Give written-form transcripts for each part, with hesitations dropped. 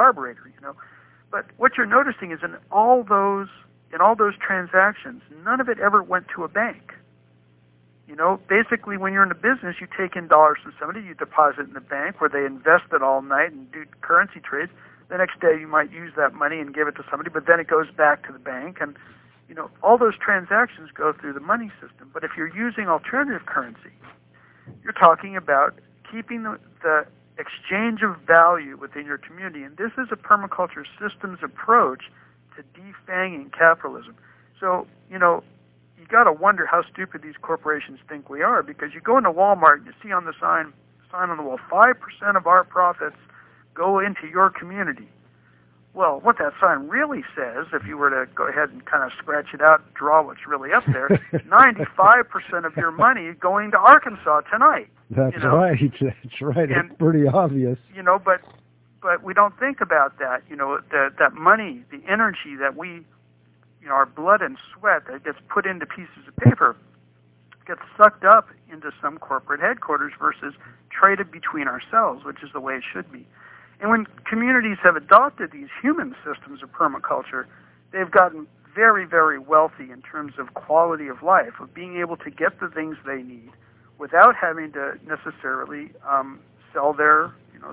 carburetor, But what you're noticing is in all those transactions, none of it ever went to a bank. Basically, when you're in a business, you take in dollars from somebody, you deposit in the bank where they invest it all night and do currency trades. The next day, you might use that money and give it to somebody, but then it goes back to the bank. And, all those transactions go through the money system. But if you're using alternative currency, you're talking about keeping the exchange of value within your community. And this is a permaculture systems approach to defanging capitalism. So, you got to wonder how stupid these corporations think we are, because you go into Walmart and you see on the sign on the wall, 5% of our profits go into your community. Well, what that sign really says, if you were to go ahead and kind of scratch it out and draw what's really up there, 95% of your money going to Arkansas tonight. That's right. That's right. And, it's pretty obvious. But we don't think about that. That money, the energy that we, our blood and sweat that gets put into pieces of paper gets sucked up into some corporate headquarters versus traded between ourselves, which is the way it should be. And when communities have adopted these human systems of permaculture, they've gotten very, very wealthy in terms of quality of life, of being able to get the things they need without having to necessarily sell their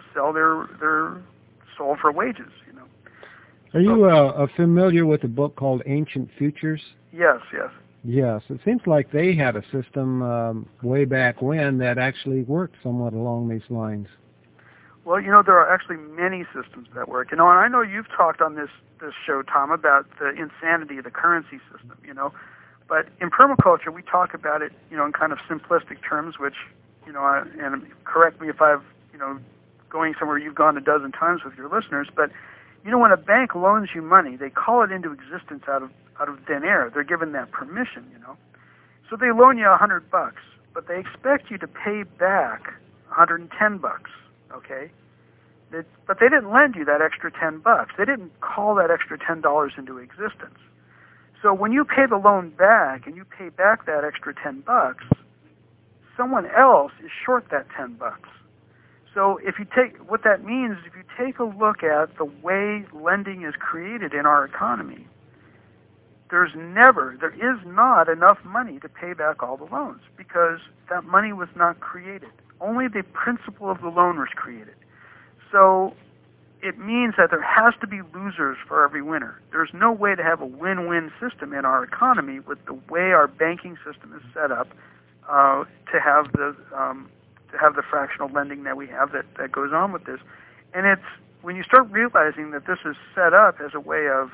soul for wages. Are you familiar with a book called Ancient Futures? Yes. Yes, it seems like they had a system way back when that actually worked somewhat along these lines. Well, there are actually many systems that work. And I know you've talked on this show, Tom, about the insanity of the currency system, But in permaculture, we talk about it, in kind of simplistic terms, which, and correct me if I've, going somewhere you've gone a dozen times with your listeners, but, when a bank loans you money, they call it into existence out of thin air. They're given that permission, So they loan you $100, but they expect you to pay back $110, okay? But they didn't lend you that extra $10. They didn't call that extra $10 into existence. So when you pay the loan back and you pay back that extra $10, someone else is short that $10. So what that means is if you take a look at the way lending is created in our economy, there is not enough money to pay back all the loans because that money was not created. Only the principle of the loan was created. So it means that there has to be losers for every winner. There's no way to have a win-win system in our economy with the way our banking system is set up to have the fractional lending that we have that goes on with this. And it's when you start realizing that this is set up as a way of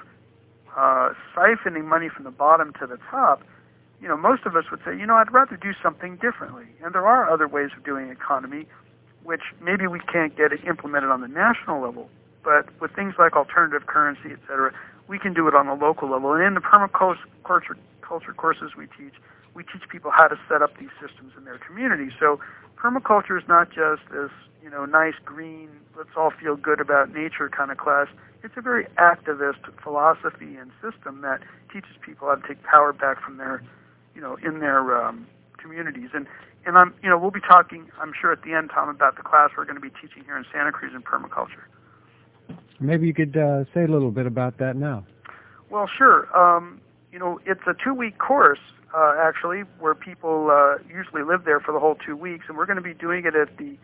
siphoning money from the bottom to the top, most of us would say, I'd rather do something differently. And there are other ways of doing economy, which maybe we can't get it implemented on the national level. But with things like alternative currency, et cetera, we can do it on a local level. And in the permaculture courses we teach people how to set up these systems in their community. So permaculture is not just this, nice green, let's all feel good about nature kind of class. It's a very activist philosophy and system that teaches people how to take power back from their, in their communities. And we'll be talking, I'm sure at the end, Tom, about the class we're going to be teaching here in Santa Cruz in permaculture. Maybe you could say a little bit about that now. Well, sure. It's a 2-week course, actually, where people usually live there for the whole 2 weeks, and we're going to be doing it at the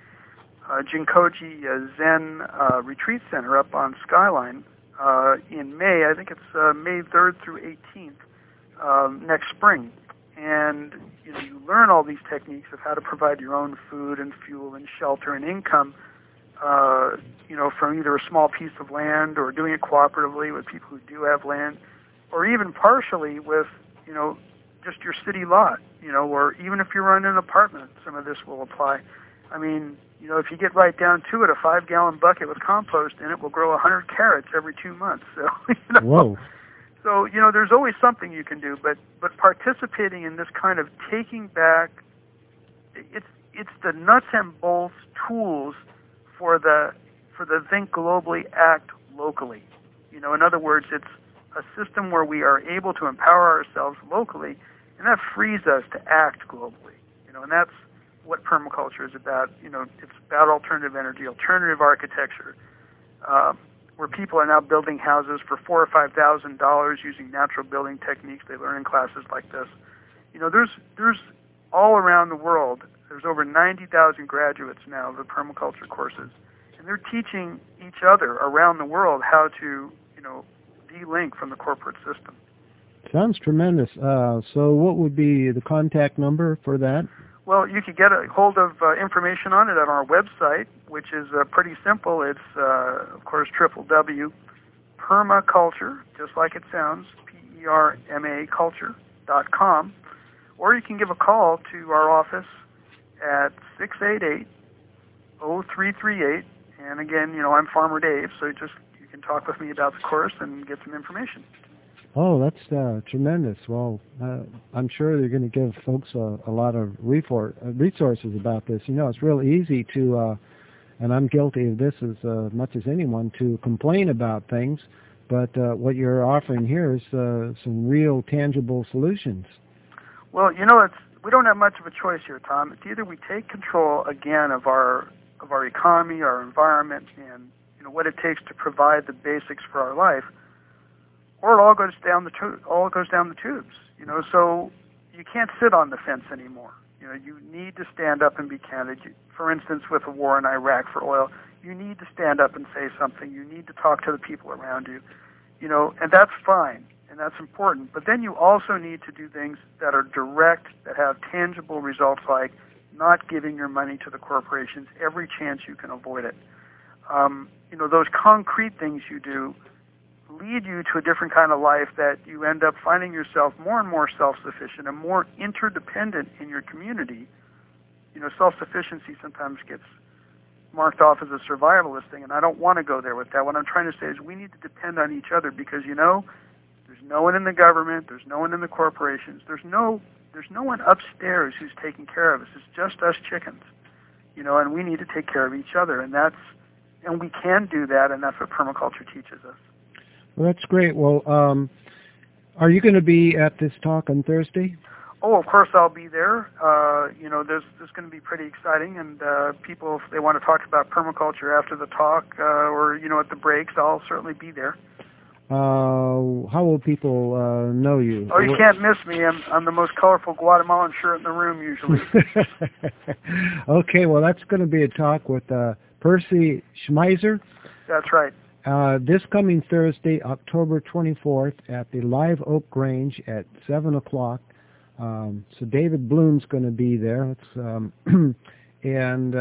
Jinkoji Zen Retreat Center up on Skyline in May. I think it's May 3rd through 18th next spring. And you learn all these techniques of how to provide your own food and fuel and shelter and income, from either a small piece of land or doing it cooperatively with people who do have land, or even partially with, just your city lot, or even if you're in an apartment, some of this will apply. I mean, if you get right down to it, a 5-gallon bucket with compost in it will grow 100 carrots every 2 months. So, Whoa. So, there's always something you can do, but participating in this kind of taking back, it's the nuts and bolts tools for the think globally, act locally. In other words, it's a system where we are able to empower ourselves locally, and that frees us to act globally. And that's what permaculture is about. It's about alternative energy, alternative architecture. where people are now building houses for $4,000 or $5,000 using natural building techniques they learn in classes like this. You know, there's all around the world, there's over 90,000 graduates now of the permaculture courses, and they're teaching each other around the world how to, you know, de-link from the corporate system. Sounds tremendous. So what would be the contact number for that? Well, you could get a hold of information on it at our website, which is pretty simple. It's, of course, www.permaculture, just like it sounds, P-E-R-M-A culture.com. Or you can give a call to our office at 688-0338. And again, you know, I'm Farmer Dave, so you can talk with me about the course and get some information. Oh, that's tremendous. Well, I'm sure you're going to give folks a lot of resources about this. You know, it's real easy to, and I'm guilty of this as much as anyone, to complain about things, but what you're offering here is some real tangible solutions. Well, you know, we don't have much of a choice here, Tom. It's either we take control again of our economy, our environment, and you know what it takes to provide the basics for our life, or it all goes down the tubes. You know, so you can't sit on the fence anymore. You know, you need to stand up and be candid. For instance, with the war in Iraq for oil, you need to stand up and say something. You need to talk to the people around you. You know, and that's fine. And that's important. But then you also need to do things that are direct, that have tangible results, like not giving your money to the corporations every chance you can avoid it. You know, those concrete things you do lead you to a different kind of life that you end up finding yourself more and more self-sufficient and more interdependent in your community. You know, self-sufficiency sometimes gets marked off as a survivalist thing, and I don't want to go there with that. What I'm trying to say is we need to depend on each other because, you know, there's no one in the government, there's no one in the corporations, there's no one upstairs who's taking care of us. It's just us chickens, you know, and we need to take care of each other, and we can do that, and that's what permaculture teaches us. Well, that's great. Well, are you going to be at this talk on Thursday? Oh, of course I'll be there. You know, this is going to be pretty exciting, and people, if they want to talk about permaculture after the talk or, you know, at the breaks, I'll certainly be there. How will people know you? Oh, you can't miss me. I'm the most colorful Guatemalan shirt in the room usually. Okay, well, that's going to be a talk with Percy Schmeiser. That's right. This coming Thursday, October 24th, at the Live Oak Grange at 7 o'clock. So David Bloom's going to be there. And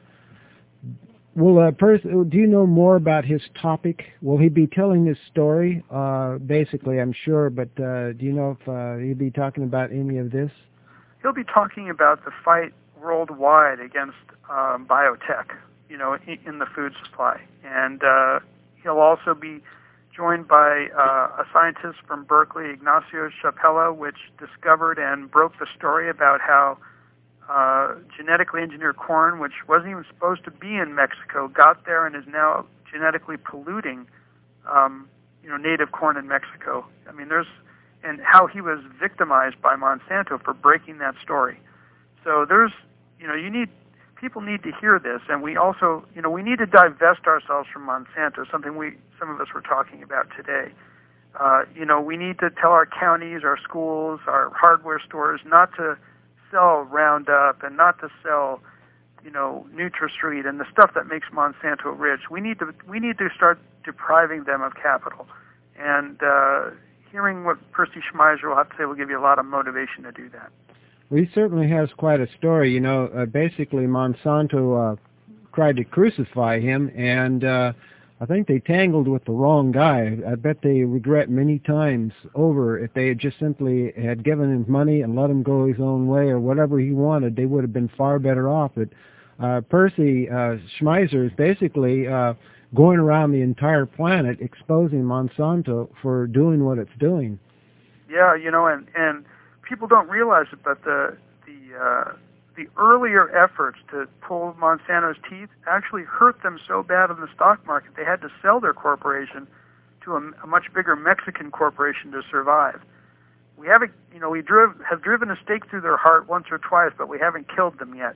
Percy, do you know more about his topic? Will he be telling his story? Basically, I'm sure, but do you know if he'll be talking about any of this? He'll be talking about the fight worldwide against biotech, you know, in the food supply. And he'll also be joined by a scientist from Berkeley, Ignacio Chapela, which discovered and broke the story about how genetically engineered corn, which wasn't even supposed to be in Mexico, got there and is now genetically polluting, you know, native corn in Mexico. I mean, and how he was victimized by Monsanto for breaking that story. So you know, people need to hear this, and we also, you know, we need to divest ourselves from Monsanto, something some of us were talking about today. You know, we need to tell our counties, our schools, our hardware stores not to sell Roundup and not to sell, you know, NutraSweet and the stuff that makes Monsanto rich. We need to start depriving them of capital. And hearing what Percy Schmeiser will have to say will give you a lot of motivation to do that. Well, he certainly has quite a story. You know, basically Monsanto tried to crucify him, and I think they tangled with the wrong guy. I bet they regret many times over if they had just simply had given him money and let him go his own way or whatever he wanted. They would have been far better off. But Percy Schmeiser is basically going around the entire planet exposing Monsanto for doing what it's doing. Yeah, you know, and people don't realize it, but the earlier efforts to pull Monsanto's teeth actually hurt them so bad in the stock market they had to sell their corporation to a much bigger Mexican corporation to survive. We haven't, you know, have driven a stake through their heart once or twice, but we haven't killed them yet.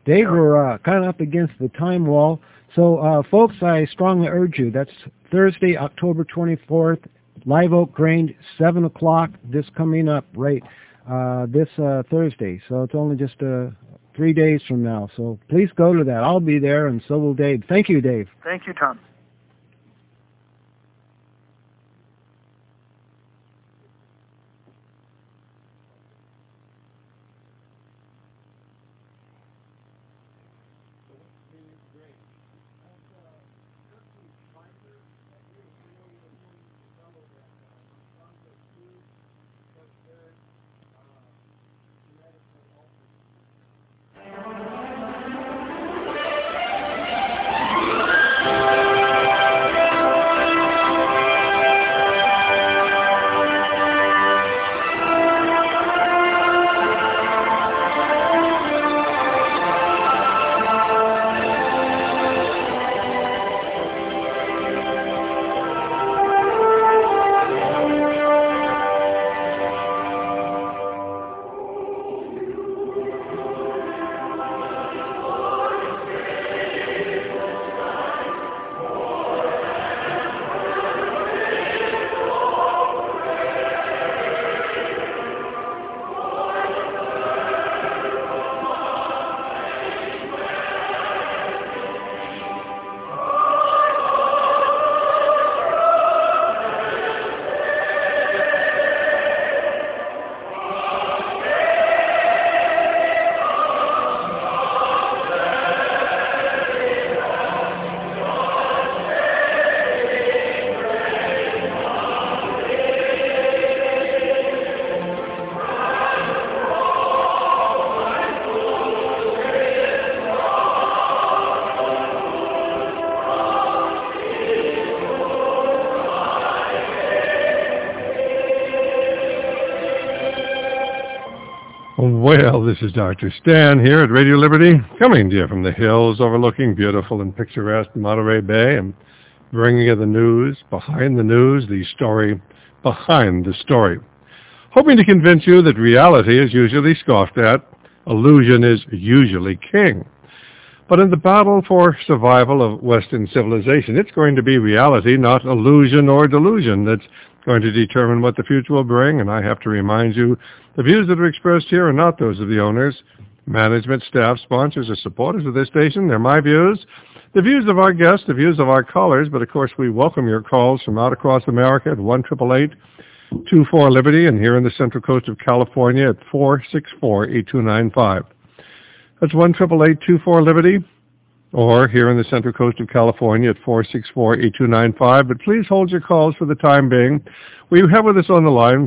Dave, we're kind of up against the time wall. So, folks, I strongly urge you, that's Thursday, October 24th, Live Oak Grange, 7 o'clock, this coming up this Thursday. So it's only just 3 days from now. So please go to that. I'll be there, and so will Dave. Thank you, Dave. Thank you, Tom. Well, this is Dr. Stan here at Radio Liberty, coming to you from the hills overlooking beautiful and picturesque Monterey Bay and bringing you the news, behind the news, the story behind the story. Hoping to convince you that reality is usually scoffed at, illusion is usually king. But in the battle for survival of Western civilization, it's going to be reality, not illusion or delusion, that's going to determine what the future will bring. And I have to remind you, the views that are expressed here are not those of the owners, management, staff, sponsors, or supporters of this station. They're my views, the views of our guests, the views of our callers. But, of course, we welcome your calls from out across America at 1-888-24-LIBERTY, and here in the Central Coast of California at 464-8295. That's 1-888-24-LIBERTY, or here in the Central Coast of California at 464-8295. But please hold your calls for the time being. We have with us on the line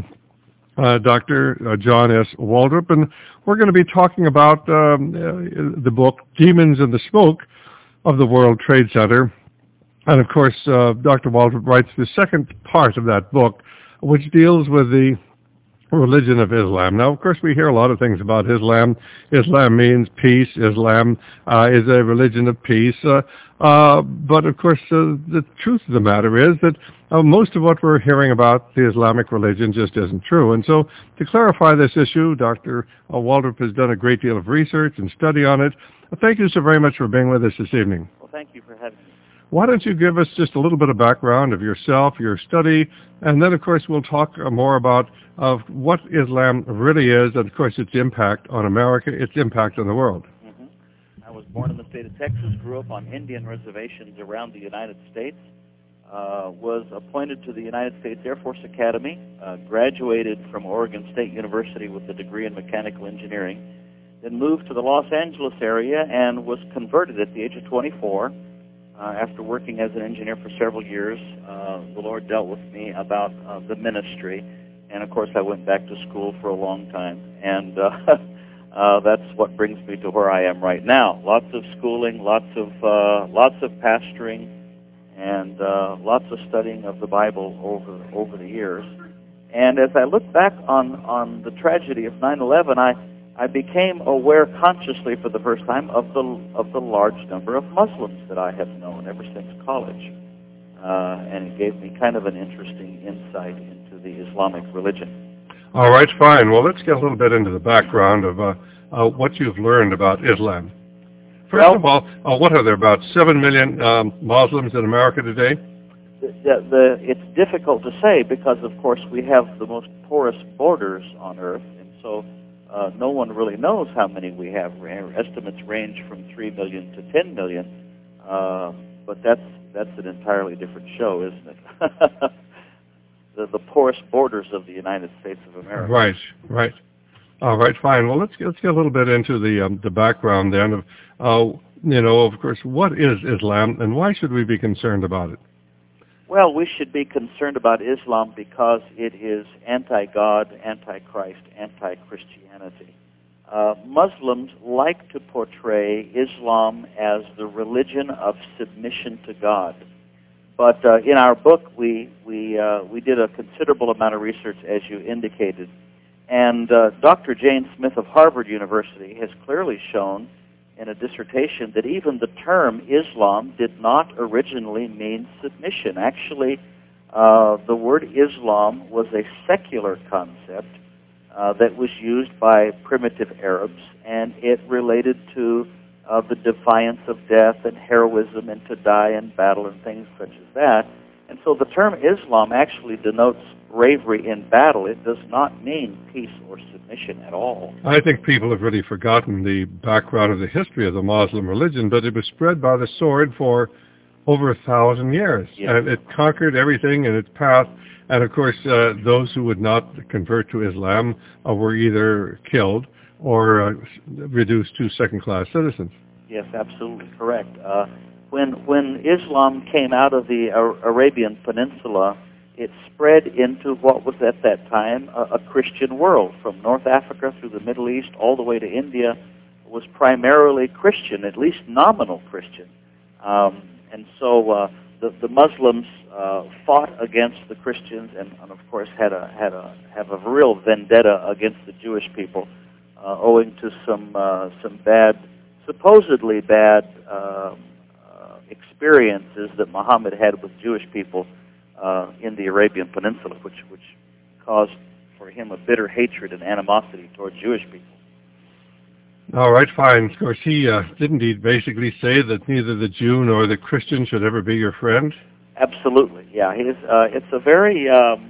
Dr. John S. Waldrop, and we're going to be talking about the book Demons in the Smoke of the World Trade Center. And, of course, Dr. Waldrop writes the second part of that book, which deals with the religion of Islam. Now, of course, we hear a lot of things about Islam. Islam means peace. Islam is a religion of peace. But, of course, the truth of the matter is that most of what we're hearing about the Islamic religion just isn't true. And so to clarify this issue, Dr. Waldrop has done a great deal of research and study on it. Thank you so very much for being with us this evening. Well, thank you for having me. Why don't you give us just a little bit of background of yourself, your study, and then, of course, we'll talk more about what Islam really is and, of course, its impact on America, its impact on the world. Mm-hmm. I was born in the state of Texas, grew up on Indian reservations around the United States, was appointed to the United States Air Force Academy, graduated from Oregon State University with a degree in mechanical engineering, then moved to the Los Angeles area and was converted at the age of 24. After working as an engineer for several years, the Lord dealt with me about the ministry, and of course I went back to school for a long time, and that's what brings me to where I am right now. Lots of schooling, lots of pastoring, and lots of studying of the Bible over the years. And as I look back on the tragedy of 9/11, I became aware consciously for the first time of the large number of Muslims that I have known ever since college. And it gave me kind of an interesting insight into the Islamic religion. All right, fine. Well, let's get a little bit into the background of what you've learned about Islam. First of all, what are there, about 7 million Muslims in America today? It's difficult to say because, of course, we have the most porous borders on Earth, and so no one really knows how many we have. Estimates range from 3 million to 10 million, but that's an entirely different show, isn't it? the porous borders of the United States of America. Right. All right, fine. Well, let's get a little bit into the background then of of course, what is Islam and why should we be concerned about it? Well, we should be concerned about Islam because it is anti-God, anti-Christ, anti-Christianity. Muslims like to portray Islam as the religion of submission to God. But in our book, we did a considerable amount of research, as you indicated. And Dr. Jane Smith of Harvard University has clearly shown in a dissertation that even the term Islam did not originally mean submission. Actually, the word Islam was a secular concept that was used by primitive Arabs, and it related to the defiance of death and heroism and to die in battle and things such as that. And so the term Islam actually denotes bravery in battle. It does not mean peace or submission at all. I think people have really forgotten the background of the history of the Muslim religion, but it was spread by the sword for over 1,000 years. Yes. And it conquered everything in its path. And of course, those who would not convert to Islam were either killed or reduced to second-class citizens. Yes, absolutely correct. When Islam came out of the Arabian Peninsula, it spread into what was at that time a Christian world. From North Africa through the Middle East all the way to India was primarily Christian, at least nominal Christian. And so the Muslims fought against the Christians, and of course have a real vendetta against the Jewish people, owing to some bad, supposedly bad experiences that Muhammad had with Jewish people in the Arabian Peninsula, which caused for him a bitter hatred and animosity toward Jewish people. All right, fine. Of course, didn't he basically say that neither the Jew nor the Christian should ever be your friend? Absolutely, yeah. It's a very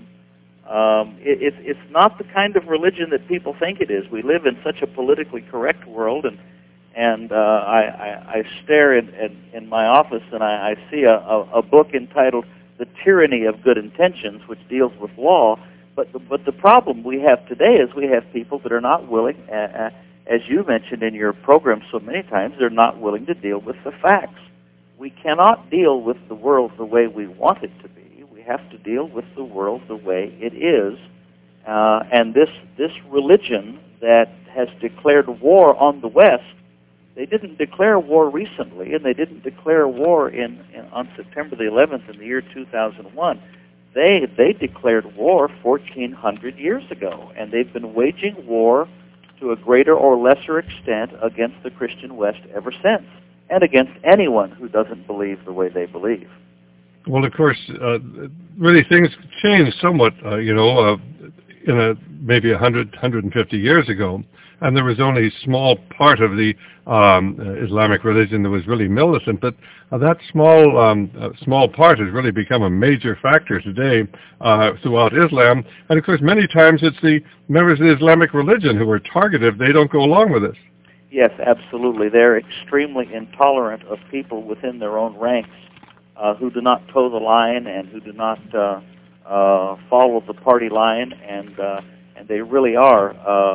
it's not the kind of religion that people think it is. We live in such a politically correct world, and I stare in my office and I see a book entitled "The Tyranny of Good Intentions," which deals with law. But the problem we have today is we have people that are not willing, as you mentioned in your program so many times, they're not willing to deal with the facts. We cannot deal with the world the way we want it to be. We have to deal with the world the way it is. And this religion that has declared war on the West, they didn't declare war recently, and they didn't declare war on September the 11th in the year 2001. They declared war 1,400 years ago, and they've been waging war to a greater or lesser extent against the Christian West ever since, and against anyone who doesn't believe the way they believe. Well, of course, really things changed somewhat, in maybe 100, 150 years ago, and there was only a small part of the Islamic religion that was really militant, but that small part has really become a major factor today throughout Islam, and of course many times it's the members of the Islamic religion who are targeted. They don't go along with this. Yes, absolutely. They're extremely intolerant of people within their own ranks who do not toe the line and who do not follow the party line, and they really are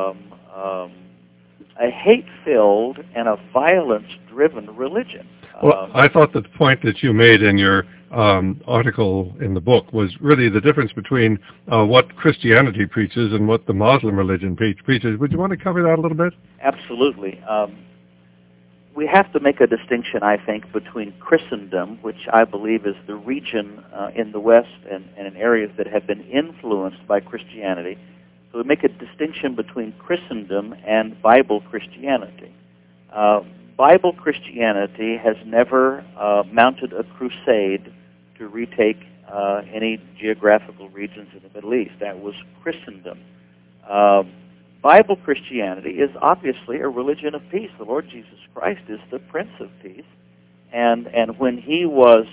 a hate-filled and a violence-driven religion. Well, I thought that the point that you made in your article in the book was really the difference between what Christianity preaches and what the Muslim religion preaches. Would you want to cover that a little bit? Absolutely. We have to make a distinction, I think, between Christendom, which I believe is the region in the West and in areas that have been influenced by Christianity. So we make a distinction between Christendom and Bible Christianity. Bible Christianity has never mounted a crusade to retake any geographical regions in the Middle East. That was Christendom. Bible Christianity is obviously a religion of peace. The Lord Jesus Christ is the Prince of Peace, and when he was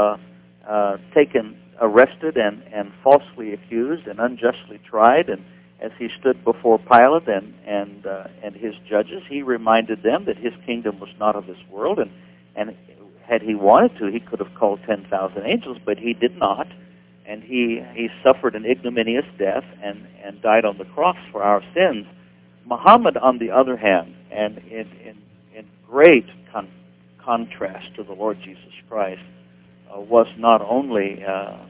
arrested and falsely accused and unjustly tried, and as he stood before Pilate and his judges, he reminded them that his kingdom was not of this world, and had he wanted to, he could have called 10,000 angels, but he did not, and he suffered an ignominious death and died on the cross for our sins. Muhammad, on the other hand, and in great contrast to the Lord Jesus Christ, was not only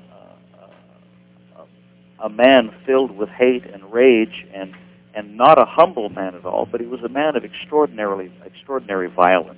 a man filled with hate and rage and not a humble man at all, but he was a man of extraordinary violence.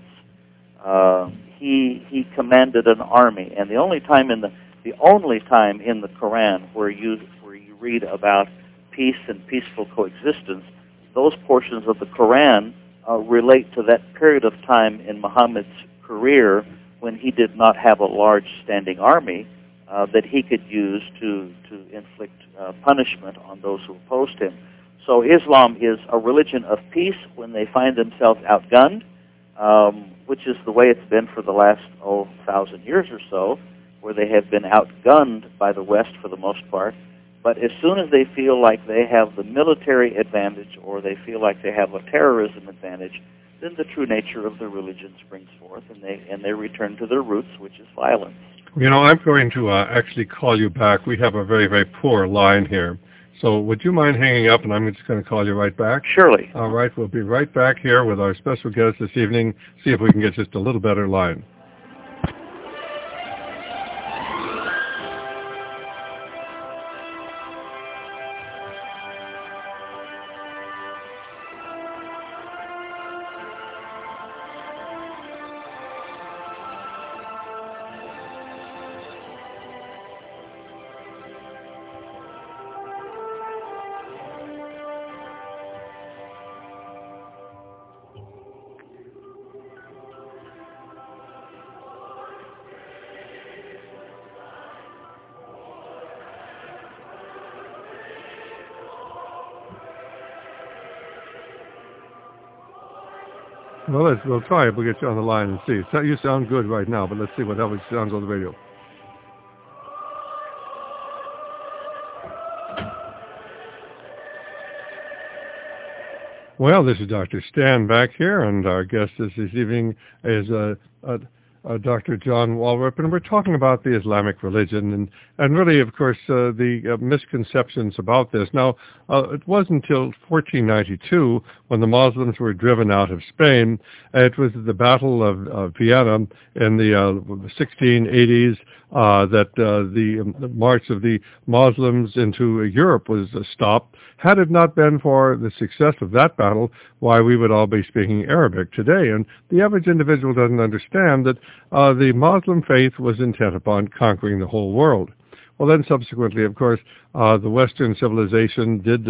He commanded an army, and the only time in the Quran where you read about peace and peaceful coexistence, those portions of the Quran relate to that period of time in Muhammad's career when he did not have a large standing army that he could use to inflict punishment on those who opposed him. So Islam is a religion of peace when they find themselves outgunned, which is the way it's been for the last 1,000 years or so, where they have been outgunned by the West for the most part. But as soon as they feel like they have the military advantage or they feel like they have a terrorism advantage, then the true nature of the religion springs forth, and they return to their roots, which is violence. You know, I'm going to actually call you back. We have a very, very poor line here. So would you mind hanging up, and I'm just going to call you right back? Surely. All right, we'll be right back here with our special guest this evening, see if we can get just a little better line. Well, we'll try it. We'll get you on the line and see. You sound good right now, but let's see what else sounds on the radio. Well, this is Dr. Stan back here, and our guest this evening is Dr. John Walrop, and we're talking about the Islamic religion and really, of course, the misconceptions about this. Now, it wasn't until 1492 when the Muslims were driven out of Spain. It was the Battle of Vienna in the 1680s that the march of the Muslims into Europe was stopped. Had it not been for the success of that battle, why we would all be speaking Arabic today. And the average individual doesn't understand that the Muslim faith was intent upon conquering the whole world. Well, then subsequently, of course, the Western civilization did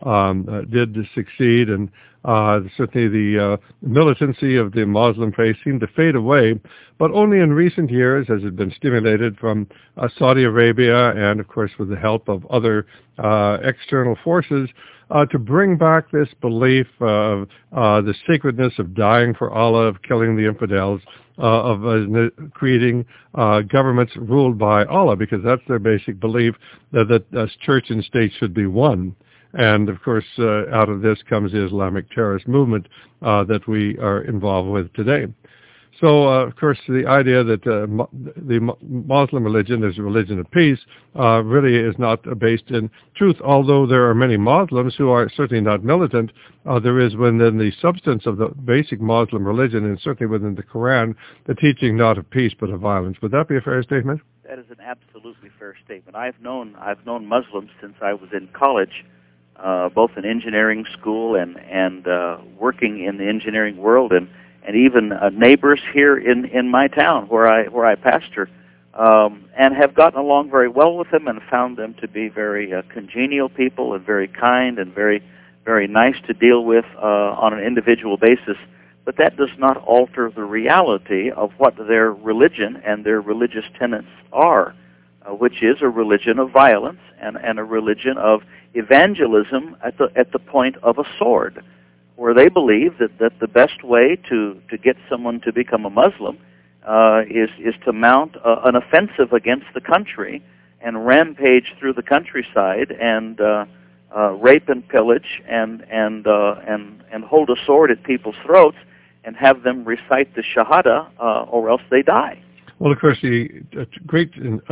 succeed, and certainly the militancy of the Muslim faith seemed to fade away, but only in recent years has it been stimulated from Saudi Arabia and, of course, with the help of other external forces to bring back this belief of the sacredness of dying for Allah, of killing the infidels, of creating governments ruled by Allah, because that's their basic belief, that church and state should be one. And, of course, out of this comes the Islamic terrorist movement that we are involved with today. So, of course, the idea that the Muslim religion is a religion of peace really is not based in truth, although there are many Muslims who are certainly not militant. There is within the substance of the basic Muslim religion, and certainly within the Quran, the teaching not of peace but of violence. Would that be a fair statement? That is an absolutely fair statement. I've known Muslims since I was in college, both in engineering school and working in the engineering world, and even neighbors here in my town where I pastor, and have gotten along very well with them and found them to be very congenial people and very kind and very, very nice to deal with on an individual basis. But that does not alter the reality of what their religion and their religious tenets are. which is a religion of violence and a religion of evangelism at the point of a sword, where they believe that the best way to get someone to become a Muslim is to mount an offensive against the country and rampage through the countryside and rape and pillage and hold a sword at people's throats and have them recite the Shahada, or else they die. Well, of course, the great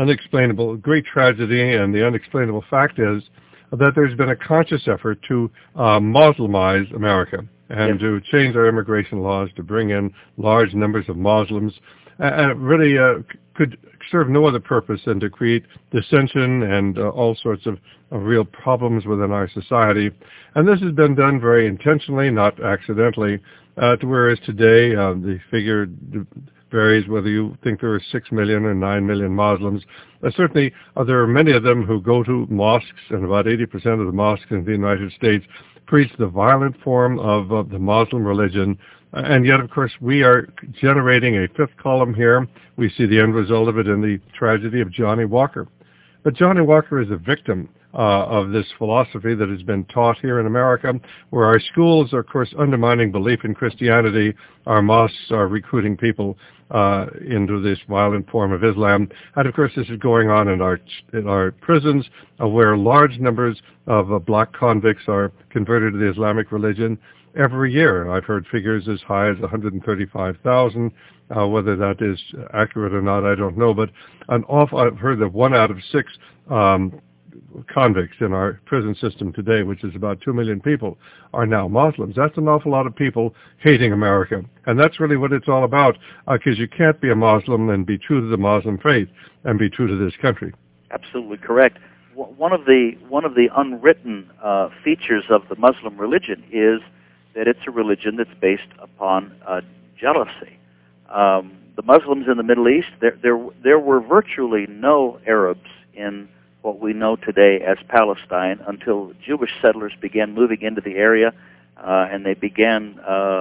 tragedy and the unexplainable fact is that there's been a conscious effort to Muslimize America and to change our immigration laws to bring in large numbers of Muslims. And it really could serve no other purpose than to create dissension and all sorts of real problems within our society. And this has been done very intentionally, not accidentally, to whereas today the figure varies whether you think there are 6 million or 9 million Muslims. Certainly, there are many of them who go to mosques, and about 80% of the mosques in the United States preach the violent form of the Muslim religion. And yet, of course, we are generating a fifth column here. We see the end result of it in the tragedy of Johnny Walker. But Johnny Walker is a victim of this philosophy that has been taught here in America, where our schools are, of course, undermining belief in Christianity. Our mosques are recruiting people into this violent form of Islam. And, of course, this is going on in our prisons, where large numbers of black convicts are converted to the Islamic religion every year. I've heard figures as high as 135,000. Whether that is accurate or not, I don't know. But I've heard that 1 out of 6 convicts in our prison system today, which is about 2 million people, are now Muslims. That's an awful lot of people hating America. And that's really what it's all about, because you can't be a Muslim and be true to the Muslim faith and be true to this country. Absolutely correct. One of the unwritten features of the Muslim religion is that it's a religion that's based upon jealousy. The Muslims in the Middle East, there were virtually no Arabs in what we know today as Palestine until Jewish settlers began moving into the area, and they began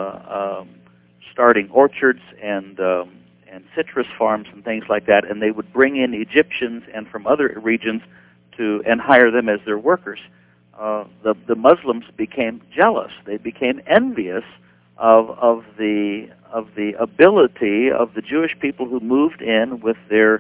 starting orchards and citrus farms and things like that, and they would bring in Egyptians and from other regions and hire them as their workers. The Muslims became jealous. They became envious of the ability of the Jewish people who moved in with their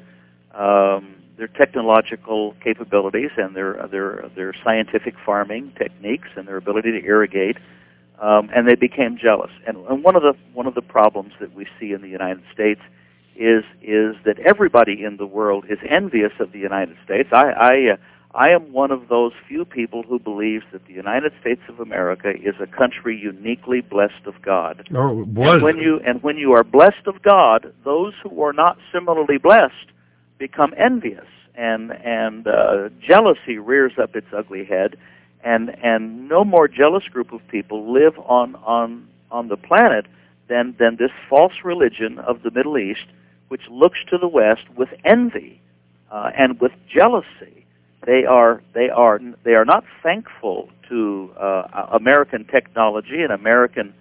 technological capabilities and their scientific farming techniques and their ability to irrigate, and they became jealous. And one of the problems that we see in the United States is that everybody in the world is envious of the United States. I am one of those few people who believes that the United States of America is a country uniquely blessed of God. Oh, it was. And when you are blessed of God, those who are not similarly blessed become envious, and jealousy rears up its ugly head, and no more jealous group of people live on the planet than this false religion of the Middle East, which looks to the West with envy and with jealousy. They are not thankful to American technology and American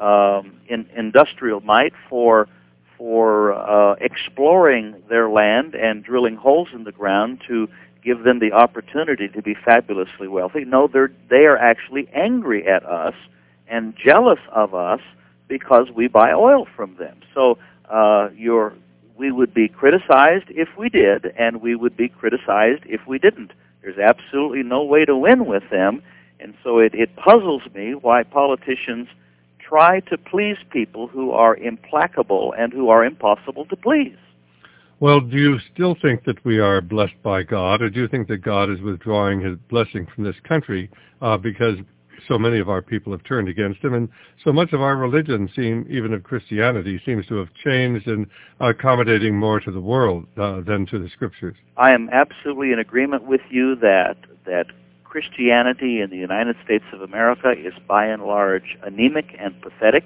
industrial might for exploring their land and drilling holes in the ground to give them the opportunity to be fabulously wealthy. No, they are actually angry at us and jealous of us because we buy oil from them. So we would be criticized if we did, and we would be criticized if we didn't. There's absolutely no way to win with them, and so it puzzles me why politicians try to please people who are implacable and who are impossible to please. Well, do you still think that we are blessed by God, or do you think that God is withdrawing his blessing from this country because so many of our people have turned against him, and so much of our religion, even of Christianity, seems to have changed and accommodating more to the world than to the Scriptures? I am absolutely in agreement with you that Christianity in the United States of America is by and large anemic and pathetic,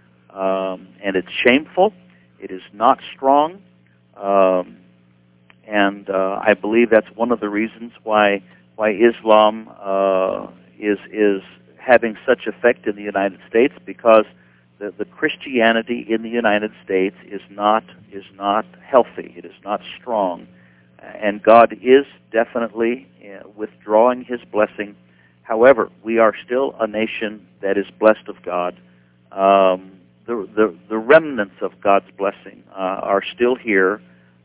and it's shameful. It is not strong, and I believe that's one of the reasons why Islam is having such effect in the United States, because the Christianity in the United States is not healthy. It is not strong. and God is definitely withdrawing His blessing. However, we are still a nation that is blessed of God. The remnants of God's blessing are still here.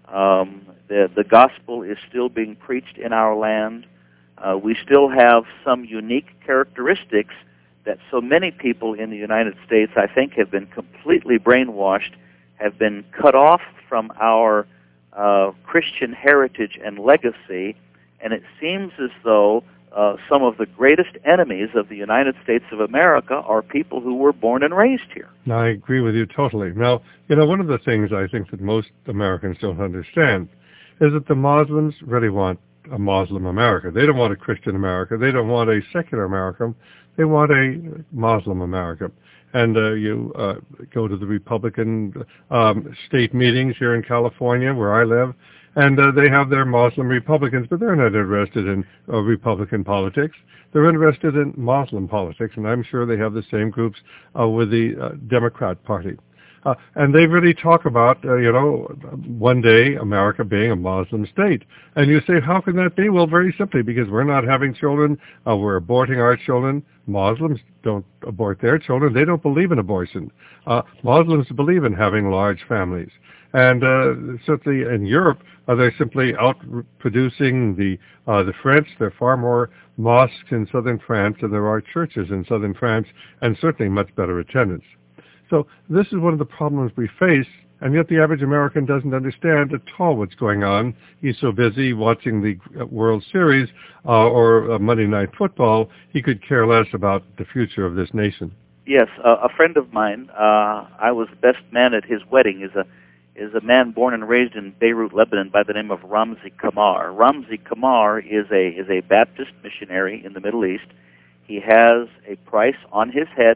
The gospel is still being preached in our land. We still have some unique characteristics that so many people in the United States, I think, have been completely brainwashed, have been cut off from our Christian heritage and legacy, and it seems as though some of the greatest enemies of the United States of America are people who were born and raised here. I agree with you totally. Now, one of the things I think that most Americans don't understand is that the Muslims really want a Muslim America. They don't want a Christian America. They don't want a secular America. They want a Muslim America. And you go to the Republican state meetings here in California, where I live, and they have their Muslim Republicans, but they're not interested in Republican politics. They're interested in Muslim politics, and I'm sure they have the same groups with the Democrat Party. And they really talk about, one day America being a Muslim state. And you say, how can that be? Well, very simply, because we're not having children, we're aborting our children. Muslims don't abort their children. They don't believe in abortion. Muslims believe in having large families. And certainly in Europe, they're simply outproducing the French. There are far more mosques in southern France than there are churches in southern France, and certainly much better attendance. So this is one of the problems we face, and yet the average American doesn't understand at all what's going on. He's so busy watching the World Series or Monday Night Football, he could care less about the future of this nation. Yes, a friend of mine, I was best man at his wedding, is a man born and raised in Beirut, Lebanon, by the name of Ramzi Kamar. Ramzi Kamar is a Baptist missionary in the Middle East. He has a price on his head.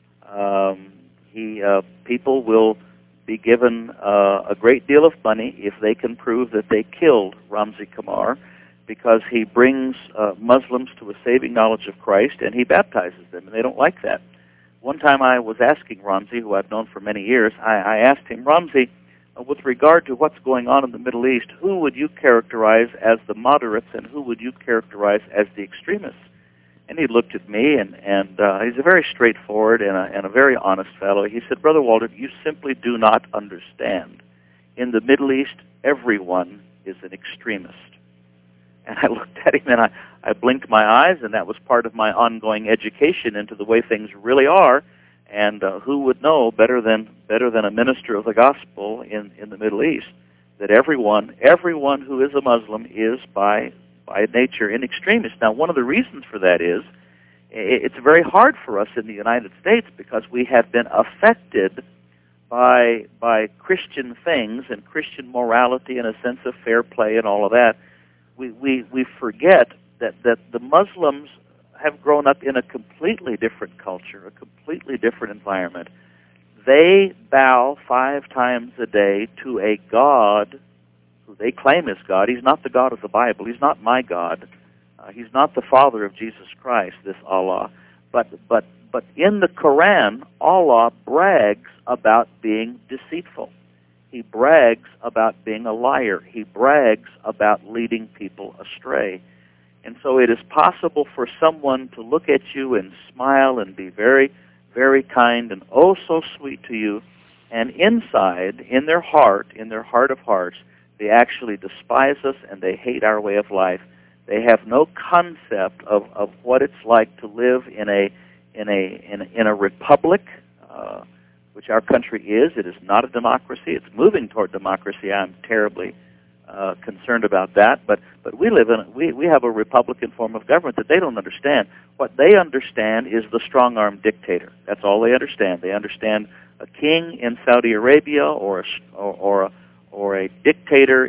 People will be given a great deal of money if they can prove that they killed Ramzi Kamar, because he brings Muslims to a saving knowledge of Christ, and he baptizes them, and they don't like that. One time I was asking Ramzi, who I've known for many years, I asked him, Ramzi, with regard to what's going on in the Middle East, who would you characterize as the moderates and who would you characterize as the extremists? And he looked at me, and he's a very straightforward and a very honest fellow. He said, Brother Walter, you simply do not understand. In the Middle East, everyone is an extremist. And I looked at him, and I blinked my eyes, and that was part of my ongoing education into the way things really are. And who would know better than a minister of the gospel in the Middle East that everyone who is a Muslim is by nature an extremist. Now, one of the reasons for that is it's very hard for us in the United States because we have been affected by Christian things and Christian morality and a sense of fair play and all of that. We forget that the Muslims have grown up in a completely different culture, a completely different environment. They bow 5 times a day to a God who they claim is God. He's not the God of the Bible. He's not my God. He's not the Father of Jesus Christ, this Allah. But in the Quran, Allah brags about being deceitful. He brags about being a liar. He brags about leading people astray. And so it is possible for someone to look at you and smile and be very, very kind and oh so sweet to you, and inside, in their heart of hearts, they actually despise us and they hate our way of life. They have no concept of what it's like to live in a republic, which our country is. It is not a democracy. It's moving toward democracy. I'm terribly concerned about that, but we have a Republican form of government that they don't understand. What they understand is the strong-arm dictator. That's all they understand. They understand a king in Saudi Arabia or a dictator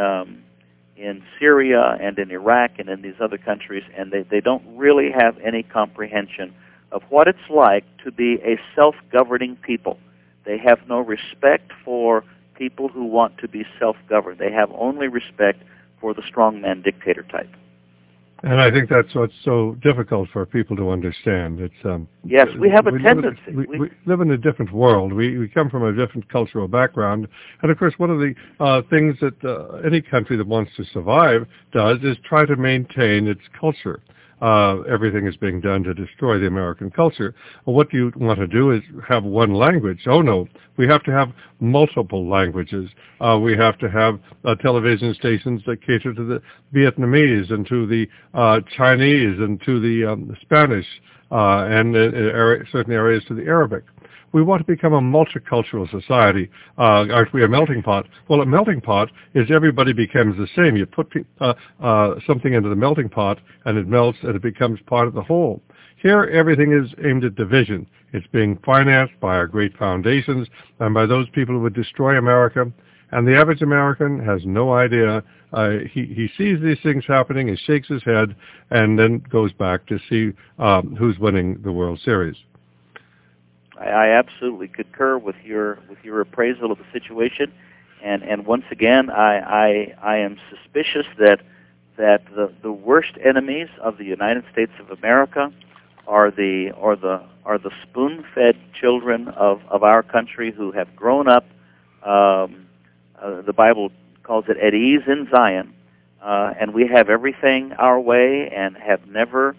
in Syria and in Iraq and in these other countries, and they don't really have any comprehension of what it's like to be a self-governing people. They have no respect for people who want to be self-governed. They have only respect for the strongman dictator type. And I think that's what's so difficult for people to understand. It's yes, we have a tendency. We live in a different world. We come from a different cultural background, and of course, one of the things that any country that wants to survive does is try to maintain its culture. Everything is being done to destroy the American culture. Well, what you want to do is have one language. Oh no, we have to have multiple languages. We have to have television stations that cater to the Vietnamese and to the Chinese and to the Spanish and certain areas to the Arabic. We want to become a multicultural society. Aren't we a melting pot? Well, a melting pot is everybody becomes the same. You put something into the melting pot, and it melts, and it becomes part of the whole. Here, everything is aimed at division. It's being financed by our great foundations and by those people who would destroy America. And the average American has no idea. He sees these things happening, he shakes his head, and then goes back to see who's winning the World Series. I absolutely concur with your appraisal of the situation, and once again, I am suspicious that the worst enemies of the United States of America are the spoon-fed children of our country who have grown up. The Bible calls it at ease in Zion, and we have everything our way and have never,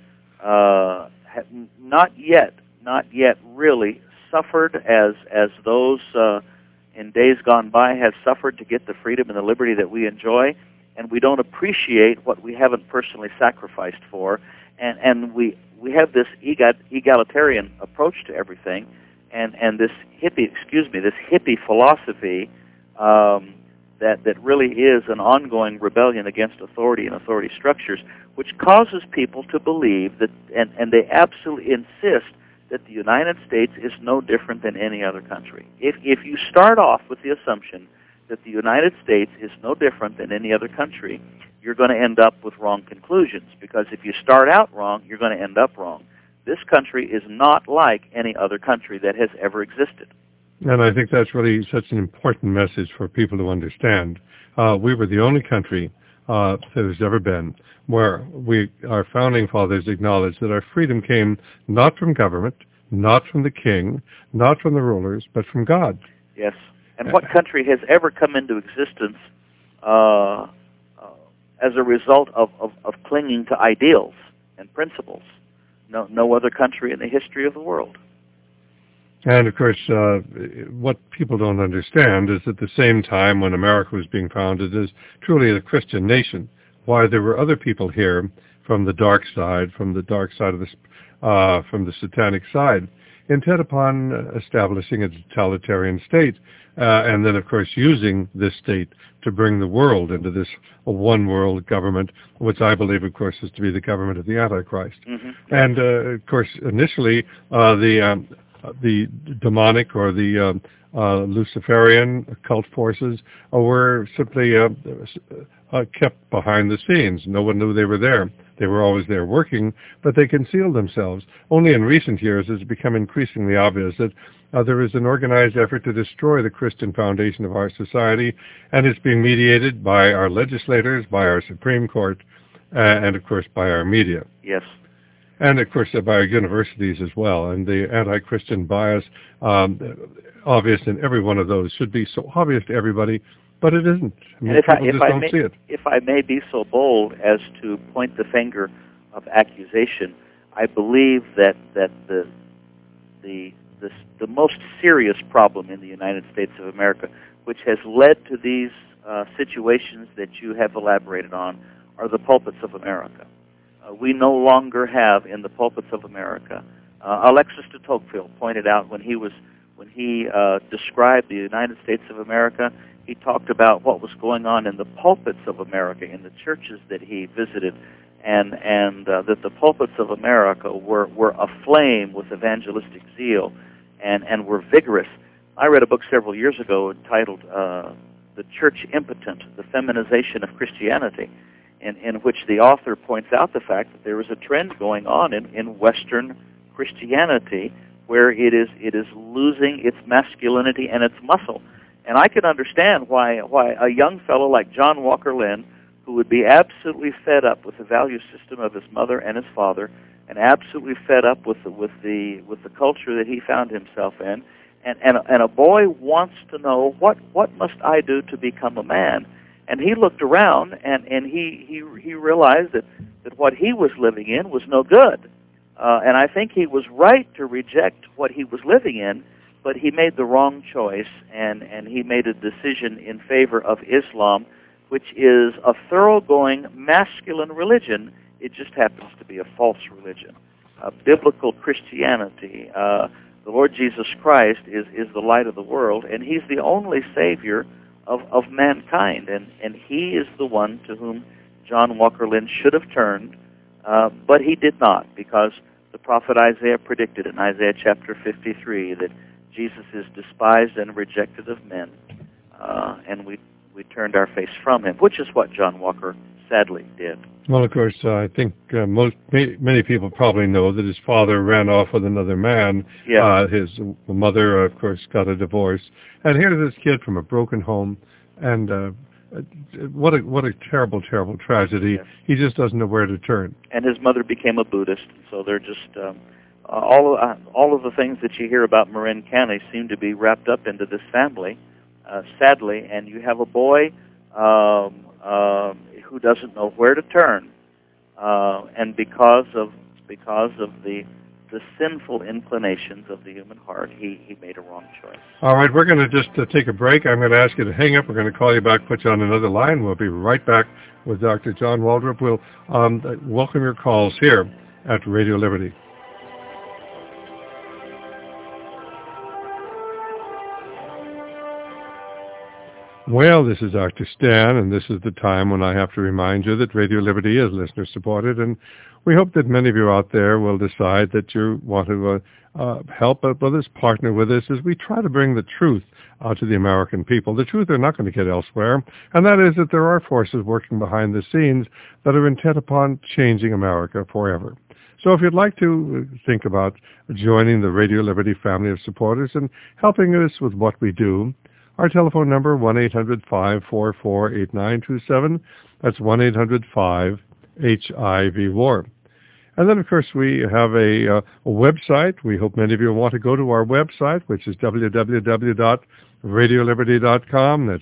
not yet really suffered as those in days gone by have suffered to get the freedom and the liberty that we enjoy, and we don't appreciate what we haven't personally sacrificed for, and we have this egalitarian approach to everything, and this hippie philosophy that really is an ongoing rebellion against authority and authority structures, which causes people to believe that, and they absolutely insist that the United States is no different than any other country. If you start off with the assumption that the United States is no different than any other country, you're going to end up with wrong conclusions, because if you start out wrong, you're going to end up wrong. This country is not like any other country that has ever existed. And I think that's really such an important message for people to understand. We were the only country that has ever been where our founding fathers acknowledged that our freedom came not from government, not from the king, not from the rulers, but from God. Yes. And what country has ever come into existence as a result of clinging to ideals and principles? No other country in the history of the world. And, of course, what people don't understand is at the same time when America was being founded as truly a Christian nation, why there were other people here from the dark side of from the satanic side, intent upon establishing a totalitarian state, and then, of course, using this state to bring the world into this one-world government, which I believe, of course, is to be the government of the Antichrist. Mm-hmm. And, of course, initially, the demonic or the Luciferian cult forces were simply kept behind the scenes. No one knew they were there. They were always there working, but they concealed themselves. Only in recent years has it become increasingly obvious that there is an organized effort to destroy the Christian foundation of our society, and it's being mediated by our legislators, by our Supreme Court, and, of course, by our media. Yes. And, of course, by our universities as well. And the anti-Christian bias, obvious in every one of those, should be so obvious to everybody, but it isn't. I mean, people just don't see it. If I may be so bold as to point the finger of accusation, I believe that the most serious problem in the United States of America, which has led to these situations that you have elaborated on, are the pulpits of America. We no longer have in the pulpits of America. Alexis de Tocqueville pointed out when he described the United States of America, he talked about what was going on in the pulpits of America, in the churches that he visited, and that the pulpits of America were aflame with evangelistic zeal and were vigorous. I read a book several years ago entitled The Church Impotent, The Feminization of Christianity, in which the author points out the fact that there is a trend going on in Western Christianity where it is losing its masculinity and its muscle. And I can understand why a young fellow like John Walker Lynn, who would be absolutely fed up with the value system of his mother and his father, and absolutely fed up with the culture that he found himself in. And a boy wants to know, what must I do to become a man? And he looked around, and he realized that what he was living in was no good. And I think he was right to reject what he was living in, but he made the wrong choice, and he made a decision in favor of Islam, which is a thoroughgoing masculine religion. It just happens to be a false religion. Biblical Christianity, the Lord Jesus Christ is the light of the world, and he's the only Savior of mankind, and he is the one to whom John Walker Lynch should have turned, but he did not, because the prophet Isaiah predicted in Isaiah chapter 53 that Jesus is despised and rejected of men, and we turned our face from him, which is what John Walker sadly did. Well, of course, I think many people probably know that his father ran off with another man. Yeah. His mother, of course, got a divorce. And here's this kid from a broken home, and what a terrible, terrible tragedy. Yes. He just doesn't know where to turn. And his mother became a Buddhist, so they're just all of the things that you hear about Marin County seem to be wrapped up into this family, sadly. And you have a boy who doesn't know where to turn, and because of the sinful inclinations of the human heart, he made a wrong choice. All right, we're going to just take a break. I'm going to ask you to hang up. We're going to call you back, put you on another line. We'll be right back with Dr. John Waldrop. We'll welcome your calls here at Radio Liberty. Well, this is Dr. Stan, and this is the time when I have to remind you that Radio Liberty is listener-supported, and we hope that many of you out there will decide that you want to help us, partner with us, as we try to bring the truth out to the American people, the truth they're not going to get elsewhere, and that is that there are forces working behind the scenes that are intent upon changing America forever. So if you'd like to think about joining the Radio Liberty family of supporters and helping us with what we do, our telephone number, 1-800-544-8927. That's 1-800-5-HIV-WAR. And then, of course, we have a website. We hope many of you want to go to our website, which is www.radioliberty.com. That's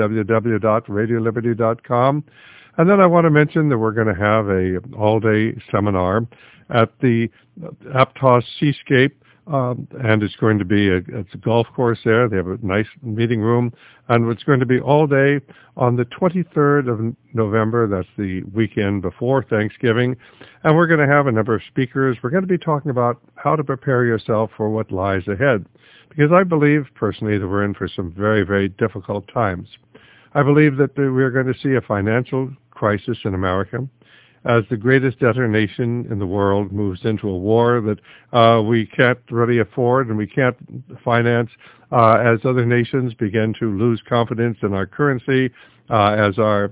www.radioliberty.com. And then I want to mention that we're going to have a all-day seminar at the Aptos Seascape. And it's going to be it's a golf course there. They have a nice meeting room. And it's going to be all day on the 23rd of November. That's the weekend before Thanksgiving. And we're going to have a number of speakers. We're going to be talking about how to prepare yourself for what lies ahead. Because I believe, personally, that we're in for some very, very difficult times. I believe that we're going to see a financial crisis in America, as the greatest debtor nation in the world moves into a war that we can't really afford and we can't finance, as other nations begin to lose confidence in our currency, as our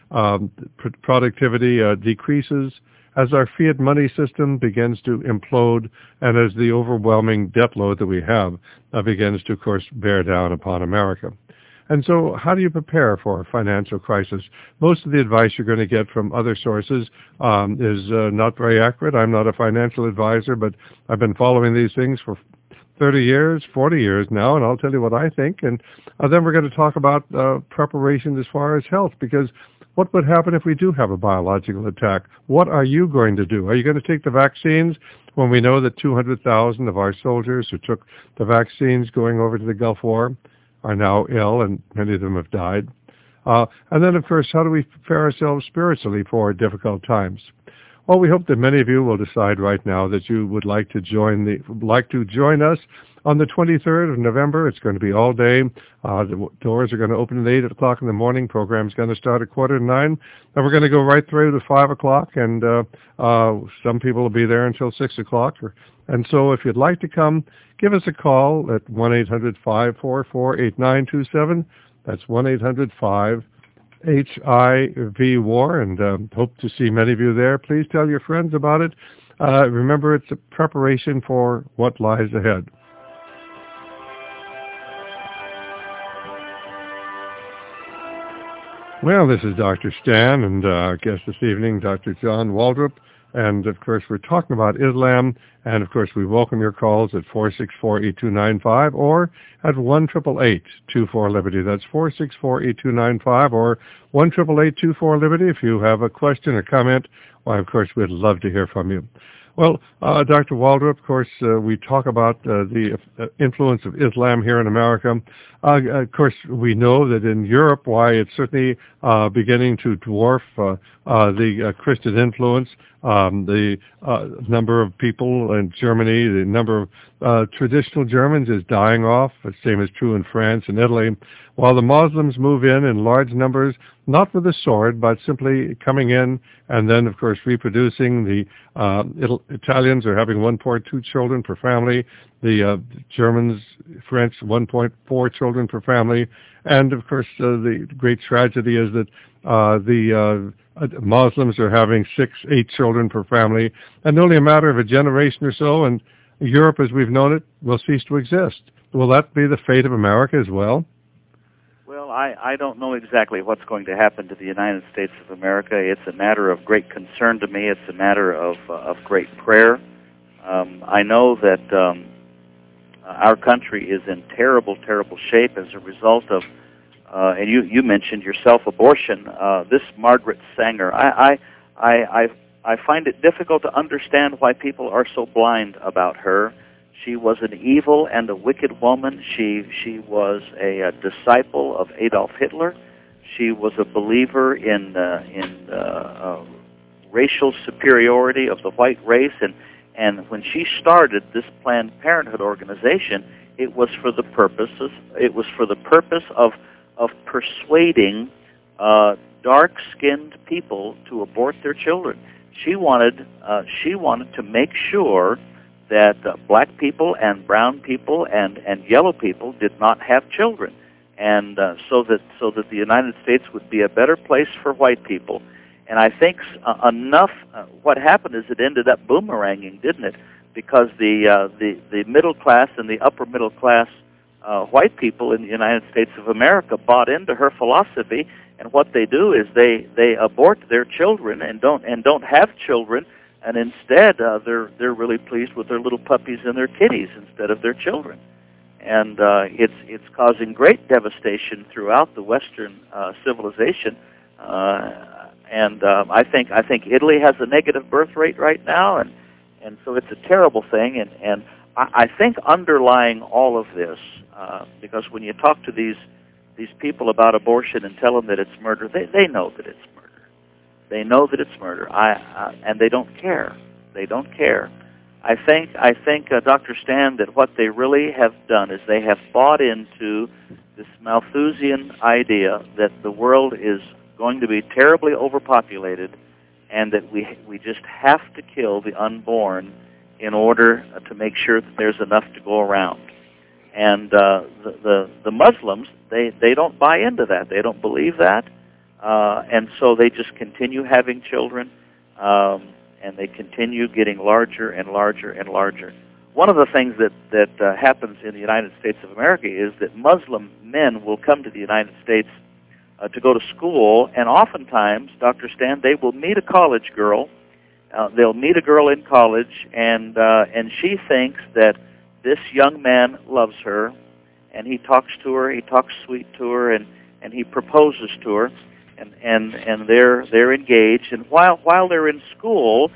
productivity decreases, as our fiat money system begins to implode, and as the overwhelming debt load that we have begins to, of course, bear down upon America. And so how do you prepare for a financial crisis? Most of the advice you're going to get from other sources is not very accurate. I'm not a financial advisor, but I've been following these things for 30 years, 40 years now, and I'll tell you what I think. And then we're going to talk about preparation as far as health, because what would happen if we do have a biological attack? What are you going to do? Are you going to take the vaccines when we know that 200,000 of our soldiers who took the vaccines going over to the Gulf War are now ill, and many of them have died? And then, of course, how do we prepare ourselves spiritually for difficult times? Well, we hope that many of you will decide right now that you would like to join us on the 23rd of November. It's going to be all day. The doors are going to open at 8 o'clock in the morning. Program's going to start at 8:45, and we're going to go right through to 5 o'clock, and some people will be there until 6 o'clock. And so if you'd like to come, give us a call at 1-800-544-8927. That's 1-800-5-HIV-WAR, and hope to see many of you there. Please tell your friends about it. Remember, it's a preparation for what lies ahead. Well, this is Dr. Stan, and our guest this evening, Dr. John Waldrop. And, of course, we're talking about Islam. And, of course, we welcome your calls at 464-8295 or at 1-888-24-LIBERTY. That's 464-8295 or 1-888-24-LIBERTY. If you have a question or comment, why, of course, we'd love to hear from you. Well, Dr. Waldrop, of course, we talk about the influence of Islam here in America. Of course, we know that in Europe, why it's certainly beginning to dwarf the Christian influence. The number of people in Germany, the number of traditional Germans is dying off. The same is true in France and Italy. While the Muslims move in large numbers, not with a sword, but simply coming in and then, of course, reproducing. The Italians are having 1.2 children per family. The Germans, French, 1.4 children per family. And, of course, the great tragedy is that the Muslims are having 6-8 children per family. And only a matter of a generation or so, and Europe, as we've known it, will cease to exist. Will that be the fate of America as well? Well, I don't know exactly what's going to happen to the United States of America. It's a matter of great concern to me. It's a matter of great prayer. I know that our country is in terrible, terrible shape as a result of, and you mentioned yourself, abortion. This Margaret Sanger, I find it difficult to understand why people are so blind about her. She was an evil and a wicked woman. She was a disciple of Adolf Hitler. She was a believer in racial superiority of the white race, and when she started this Planned Parenthood organization, it was for the purpose of persuading dark-skinned people to abort their children. She wanted to make sure that black people and brown people and yellow people did not have children, and so that the United States would be a better place for white people. And I think what happened is it ended up boomeranging, didn't it? Because the middle class and the upper middle class white people in the United States of America bought into her philosophy, and what they do is they abort their children and don't have children. And instead, they're really pleased with their little puppies and their kitties instead of their children, and it's causing great devastation throughout the Western civilization. And I think Italy has a negative birth rate right now, and so it's a terrible thing. And I think underlying all of this, because when you talk to these people about abortion and tell them that it's murder, they know that it's murder. They know that it's murder, and they don't care. They don't care. I think, Dr. Stan, that what they really have done is they have bought into this Malthusian idea that the world is going to be terribly overpopulated, and that we just have to kill the unborn in order to make sure that there's enough to go around. And the Muslims, they don't buy into that. They don't believe that. And so they just continue having children, and they continue getting larger and larger and larger. One of the things that happens in the United States of America is that Muslim men will come to the United States to go to school, and oftentimes, Dr. Stan, they will meet a college girl. They'll meet a girl in college, and she thinks that this young man loves her, and he talks to her, he talks sweet to her, and he proposes to her. And they're engaged, and while they're in school,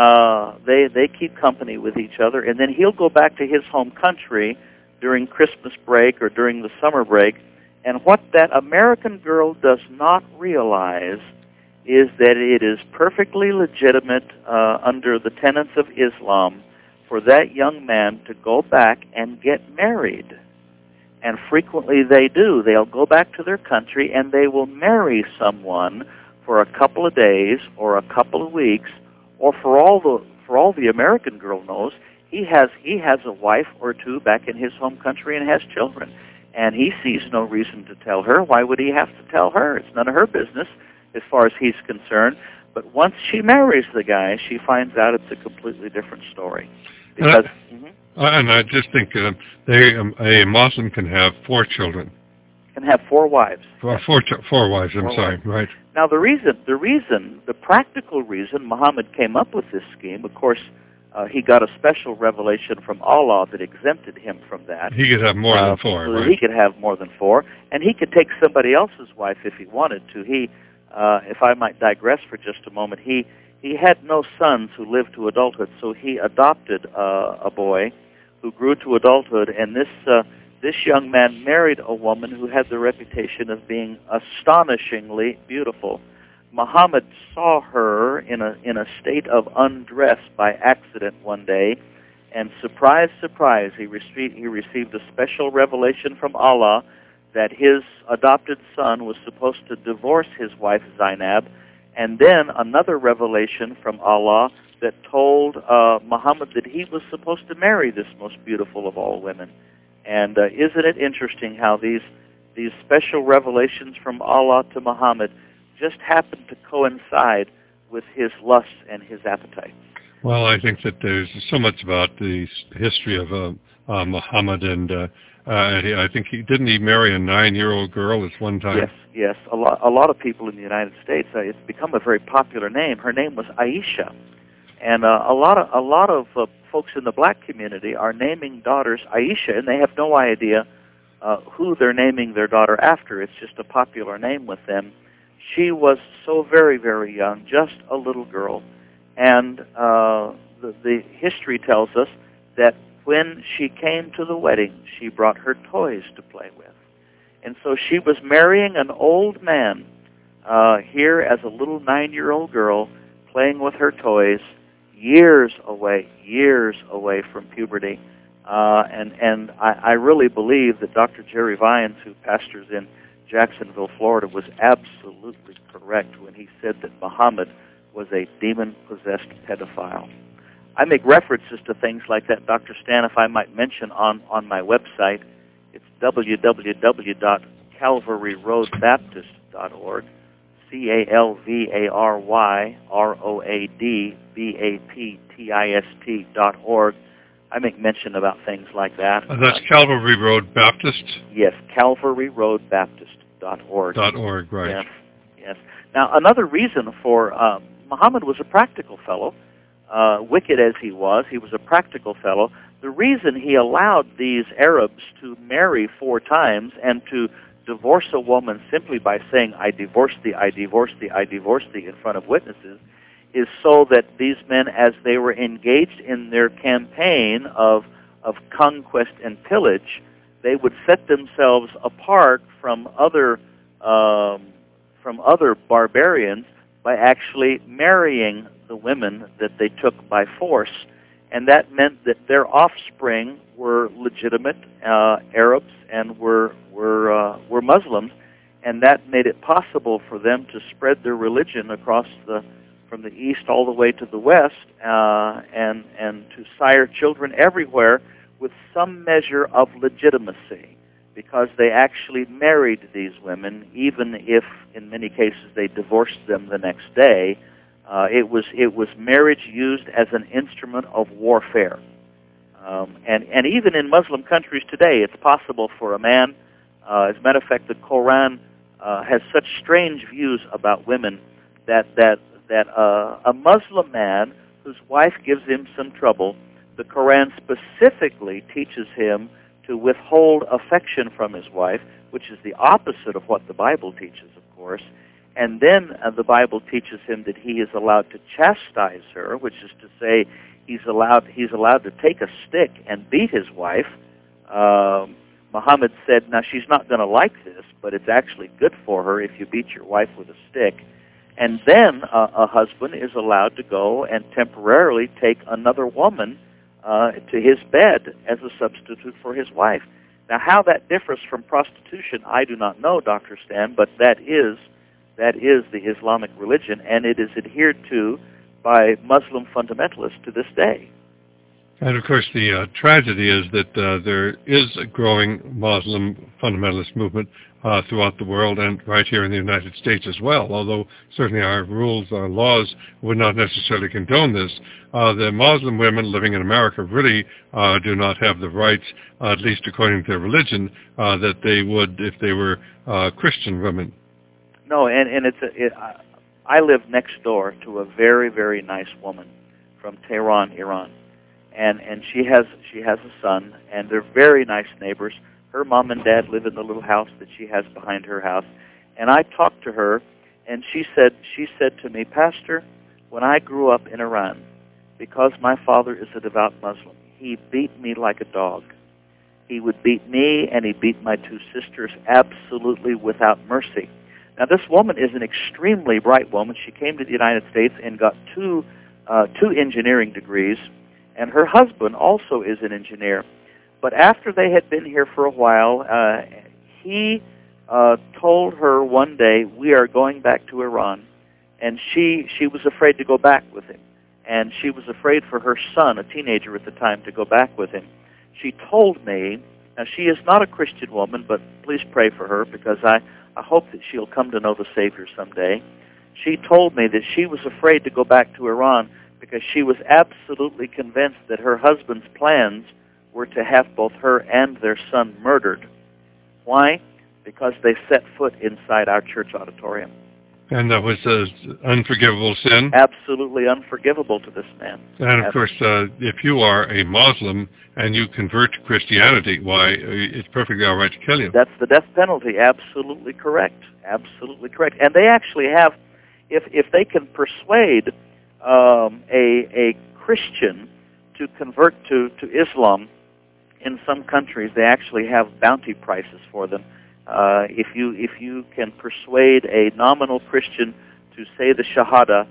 they keep company with each other, and then he'll go back to his home country during Christmas break or during the summer break. And what that American girl does not realize is that it is perfectly legitimate under the tenets of Islam for that young man to go back and get married. And frequently they do. They'll go back to their country and they will marry someone for a couple of days or a couple of weeks, or for all the American girl knows, he has a wife or two back in his home country and has children. And he sees no reason to tell her. Why would he have to tell her? It's none of her business as far as he's concerned. But once she marries the guy, she finds out it's a completely different story. Because and I just think a Muslim can have 4 children. can have 4 wives. Four wives, I'm sorry, wives. right. Now the practical reason Muhammad came up with this scheme, of course, he got a special revelation from Allah that exempted him from that. He could have more than 4, so right? He could have more than 4, and he could take somebody else's wife if he wanted to. If I might digress for just a moment, he had no sons who lived to adulthood, so he adopted a boy who grew to adulthood, and this young man married a woman who had the reputation of being astonishingly beautiful. Muhammad saw her in a state of undress by accident one day, and surprise, surprise, he received a special revelation from Allah that his adopted son was supposed to divorce his wife Zainab, and then another revelation from Allah that told Muhammad that he was supposed to marry this most beautiful of all women. And isn't it interesting how these special revelations from Allah to Muhammad just happened to coincide with his lusts and his appetites? Well, I think that there's so much about the history of Muhammad, and I think he marry a 9-year-old girl at one time. Yes. A lot of people in the United States, it's become a very popular name. Her name was Aisha, and a lot of folks in the black community are naming daughters Aisha, and they have no idea who they're naming their daughter after. It's just a popular name with them. She was so very, very young, just a little girl, and the history tells us that when she came to the wedding, she brought her toys to play with. And so she was marrying an old man here as a little 9-year-old girl playing with her toys, years away from puberty. And I really believe that Dr. Jerry Vines, who pastors in Jacksonville, Florida, was absolutely correct when he said that Muhammad was a demon-possessed pedophile. I make references to things like that, Dr. Stan, if I might mention on my website. It's www.calvaryroadbaptist.org, CalvaryRoadBaptist.org. I make mention about things like that. That's Calvary Road Baptist? Yes, CalvaryRoadBaptist.org. .org, right. Yes. Now, another reason for Muhammad was a practical fellow. Wicked as he was a practical fellow. The reason he allowed these Arabs to marry 4 times and to divorce a woman simply by saying, I divorce thee, I divorce thee, I divorce thee in front of witnesses, is so that these men, as they were engaged in their campaign of conquest and pillage, they would set themselves apart from other barbarians by actually marrying the women that they took by force. And that meant that their offspring were legitimate Arabs and were Muslims, and that made it possible for them to spread their religion across from the east all the way to the west, and to sire children everywhere with some measure of legitimacy, because they actually married these women, even if in many cases they divorced them the next day. It was marriage used as an instrument of warfare, and even in Muslim countries today, it's possible for a man. As a matter of fact, the Quran has such strange views about women that a Muslim man whose wife gives him some trouble, the Quran specifically teaches him to withhold affection from his wife, which is the opposite of what the Bible teaches, of course. And then the Bible teaches him that he is allowed to chastise her, which is to say he's allowed to take a stick and beat his wife. Muhammad said, now she's not going to like this, but it's actually good for her if you beat your wife with a stick. And then a husband is allowed to go and temporarily take another woman to his bed as a substitute for his wife. Now, how that differs from prostitution, I do not know, Dr. Stan, but that is the Islamic religion, and it is adhered to by Muslim fundamentalists to this day. And of course, the tragedy is that there is a growing Muslim fundamentalist movement throughout the world and right here in the United States as well, although certainly our rules, our laws would not necessarily condone this. The Muslim women living in America really do not have the rights, at least according to their religion, that they would if they were Christian women. No, and I live next door to a very, very nice woman from Tehran, Iran. And she has a son, and they're very nice neighbors. Her mom and dad live in the little house that she has behind her house. And I talked to her, and she said to me, Pastor, when I grew up in Iran, because my father is a devout Muslim, he beat me like a dog. He would beat me, and he beat my two sisters absolutely without mercy. Now, this woman is an extremely bright woman. She came to the United States and got two engineering degrees. And her husband also is an engineer. But after they had been here for a while, he told her one day, we are going back to Iran. And she was afraid to go back with him. And she was afraid for her son, a teenager at the time, to go back with him. She told me, now she is not a Christian woman, but please pray for her because I hope that she'll come to know the Savior someday. She told me that she was afraid to go back to Iran because she was absolutely convinced that her husband's plans were to have both her and their son murdered. Why? Because they set foot inside our church auditorium. And that was an unforgivable sin? Absolutely unforgivable to this man. And of course, if you are a Muslim and you convert to Christianity, why, it's perfectly all right to kill you. That's the death penalty. Absolutely correct. Absolutely correct. And they actually have, if they can persuade a Christian to convert to Islam, in some countries they actually have bounty prices for them. If you can persuade a nominal Christian to say the Shahada,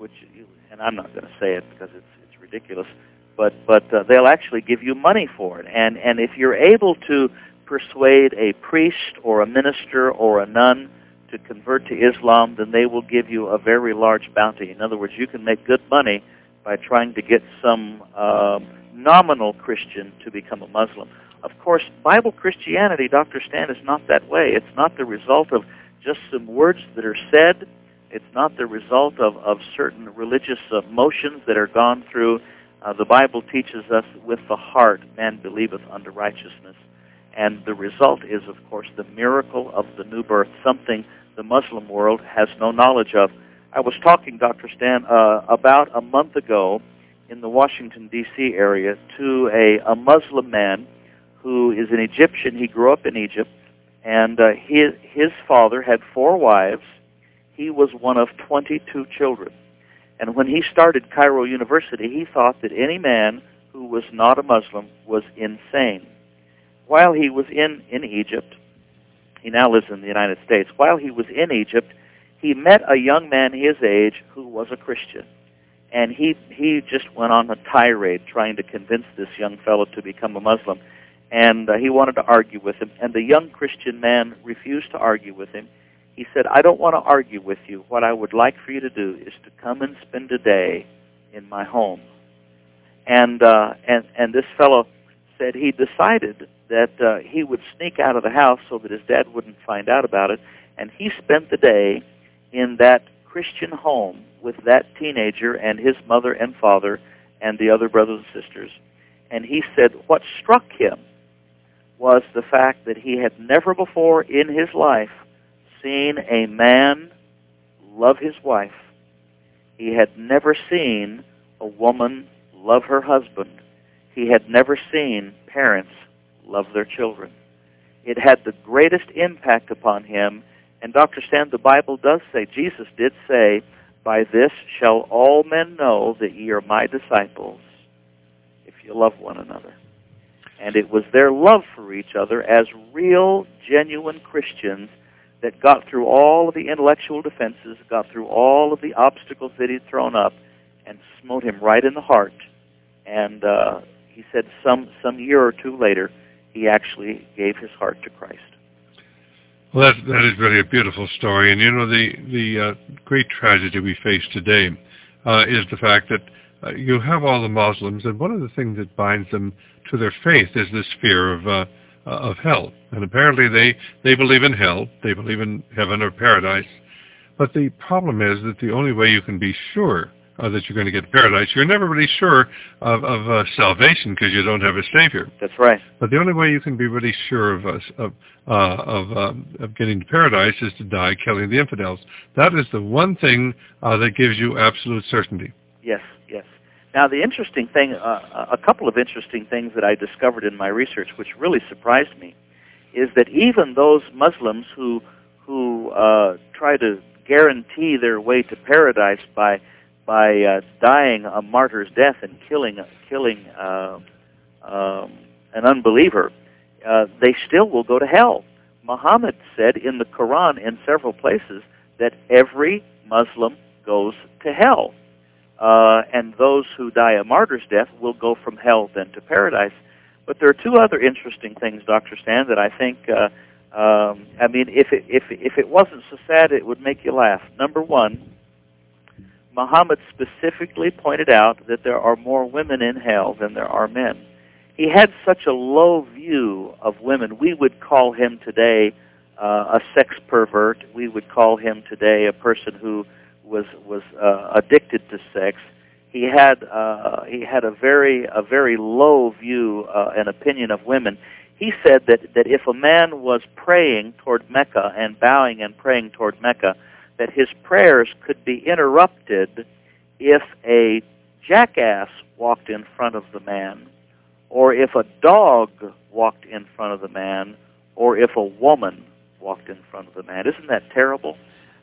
and I'm not going to say it because it's ridiculous, but they'll actually give you money for it. And if you're able to persuade a priest or a minister or a nun to convert to Islam, then they will give you a very large bounty. In other words, you can make good money by trying to get some nominal Christian to become a Muslim. Of course, Bible Christianity, Dr. Stan, is not that way. It's not the result of just some words that are said. It's not the result of certain religious motions that are gone through. The Bible teaches us with the heart man believeth unto righteousness. And the result is, of course, the miracle of the new birth, something the Muslim world has no knowledge of. I was talking, Dr. Stan, about a month ago in the Washington, D.C. area to a Muslim man who is an Egyptian. He grew up in Egypt, and his father had 4 wives. He was one of 22 children. And when he started Cairo University, he thought that any man who was not a Muslim was insane. While he was in Egypt, he now lives in the United States. While he was in Egypt, he met a young man his age who was a Christian. And he just went on a tirade trying to convince this young fellow to become a Muslim. And he wanted to argue with him. And the young Christian man refused to argue with him. He said, I don't want to argue with you. What I would like for you to do is to come and spend a day in my home. And this fellow said he decided that he would sneak out of the house so that his dad wouldn't find out about it. And he spent the day in that Christian home with that teenager and his mother and father and the other brothers and sisters. And he said what struck him was the fact that he had never before in his life seen a man love his wife. He had never seen a woman love her husband. He had never seen parents love their children. It had the greatest impact upon him. And Dr. Stan, the Bible does say, Jesus did say, by this shall all men know that ye are my disciples, if you love one another. And it was their love for each other as real, genuine Christians that got through all of the intellectual defenses, got through all of the obstacles that he'd thrown up, and smote him right in the heart. And he said some year or two later, he actually gave his heart to Christ. Well, that is really a beautiful story. And, you know, the great tragedy we face today is the fact that you have all the Muslims, and one of the things that binds them to their faith is this fear of hell. And apparently they believe in hell, they believe in heaven or paradise. But the problem is that the only way you can be sure that you're going to get to paradise, you're never really sure of salvation because you don't have a Savior. That's right. But the only way you can be really sure of getting to paradise is to die killing the infidels. That is the one thing that gives you absolute certainty. Yes, yes. Now, the interesting thing, a couple of interesting things that I discovered in my research, which really surprised me, is that even those Muslims who try to guarantee their way to paradise by dying a martyr's death and killing an unbeliever, they still will go to hell. Muhammad said in the Quran in several places that every Muslim goes to hell. And those who die a martyr's death will go from hell then to paradise. But there are two other interesting things, Dr. Stan, that I think, I mean, if it wasn't so sad, it would make you laugh. Number one, Muhammad specifically pointed out that there are more women in hell than there are men. He had such a low view of women. We would call him today a sex pervert. We would call him today a person who was addicted to sex. He had a very low view and opinion of women. He said that if a man was praying toward Mecca and bowing and praying toward Mecca, that his prayers could be interrupted if a jackass walked in front of the man, or if a dog walked in front of the man, or if a woman walked in front of the man. Isn't that terrible?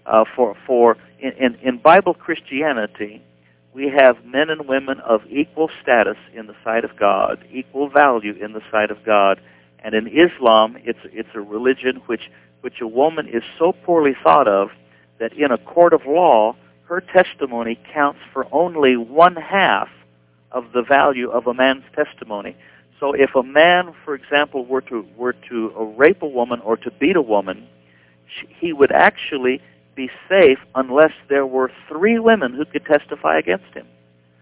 In Bible Christianity, we have men and women of equal status in the sight of God, equal value in the sight of God. And in Islam, it's a religion which a woman is so poorly thought of that in a court of law, her testimony counts for only 1/2 of the value of a man's testimony. So if a man, for example, were to rape a woman or to beat a woman, he would actually be safe unless there were 3 women who could testify against him.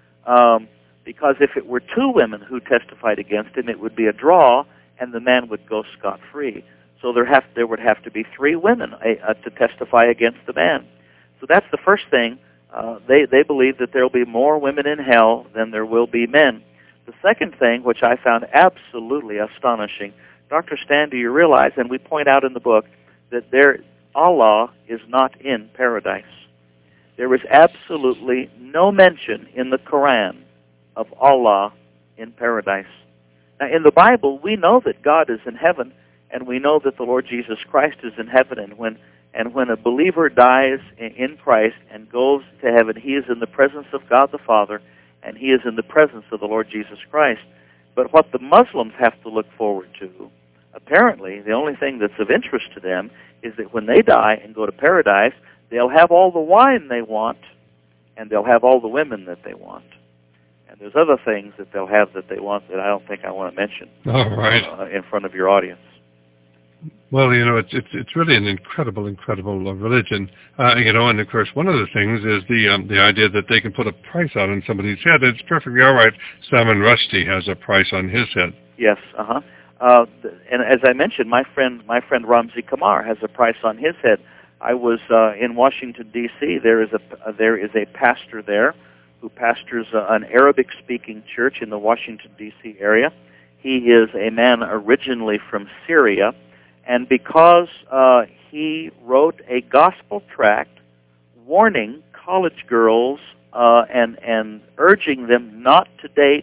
Because if it were 2 women who testified against him, it would be a draw, and the man would go scot-free. So there would have to be 3 women to testify against the man. So that's the first thing. They believe that there will be more women in hell than there will be men. The second thing, which I found absolutely astonishing, Dr. Stan, do you realize, and we point out in the book, that Allah is not in paradise. There is absolutely no mention in the Quran of Allah in paradise. Now, in the Bible, we know that God is in heaven, and we know that the Lord Jesus Christ is in heaven, and when a believer dies in Christ and goes to heaven, he is in the presence of God the Father, and he is in the presence of the Lord Jesus Christ. But what the Muslims have to look forward to, apparently, the only thing that's of interest to them is that when they die and go to paradise, they'll have all the wine they want, and they'll have all the women that they want. And there's other things that they'll have that they want that I don't think I want to mention in front of your audience. Well, it's really an incredible religion, and of course one of the things is the idea that they can put a price out on somebody's head. It's perfectly all right. Salman Rushdie has a price on his head. Yes, and as I mentioned, my friend Ramzi Kamar has a price on his head. I was in Washington D.C. There is a pastor there who pastors an Arabic-speaking church in the Washington D.C. area. He is a man originally from Syria. And because he wrote a gospel tract warning college girls and urging them not to date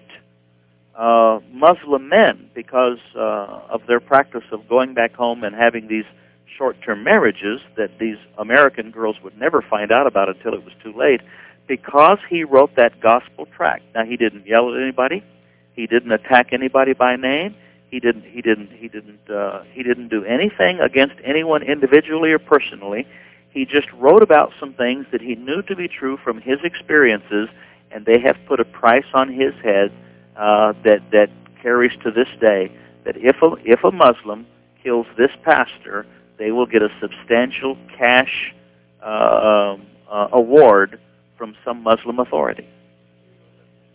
Muslim men because of their practice of going back home and having these short-term marriages that these American girls would never find out about until it was too late, because he wrote that gospel tract. Now, he didn't yell at anybody. He didn't attack anybody by name. He didn't do anything against anyone individually or personally. He just wrote about some things that he knew to be true from his experiences, and they have put a price on his head that carries to this day. That if a Muslim kills this pastor, they will get a substantial cash award from some Muslim authority.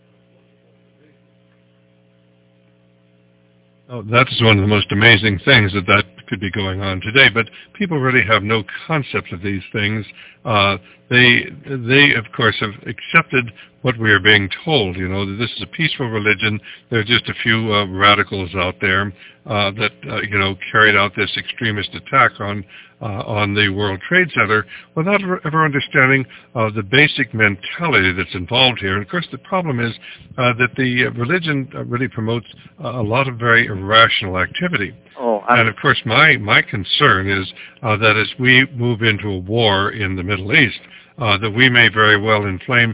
Oh, that's one of the most amazing things that could be going on today. But people really have no concept of these things. They of course have accepted what we are being told. You know, that this is a peaceful religion. There are just a few radicals out there that carried out this extremist attack on the World Trade Center without ever understanding the basic mentality that's involved here. And of course, the problem is that the religion really promotes a lot of very irrational activity. And of course, my concern is that as we move into a war in the Middle East, that we may very well inflame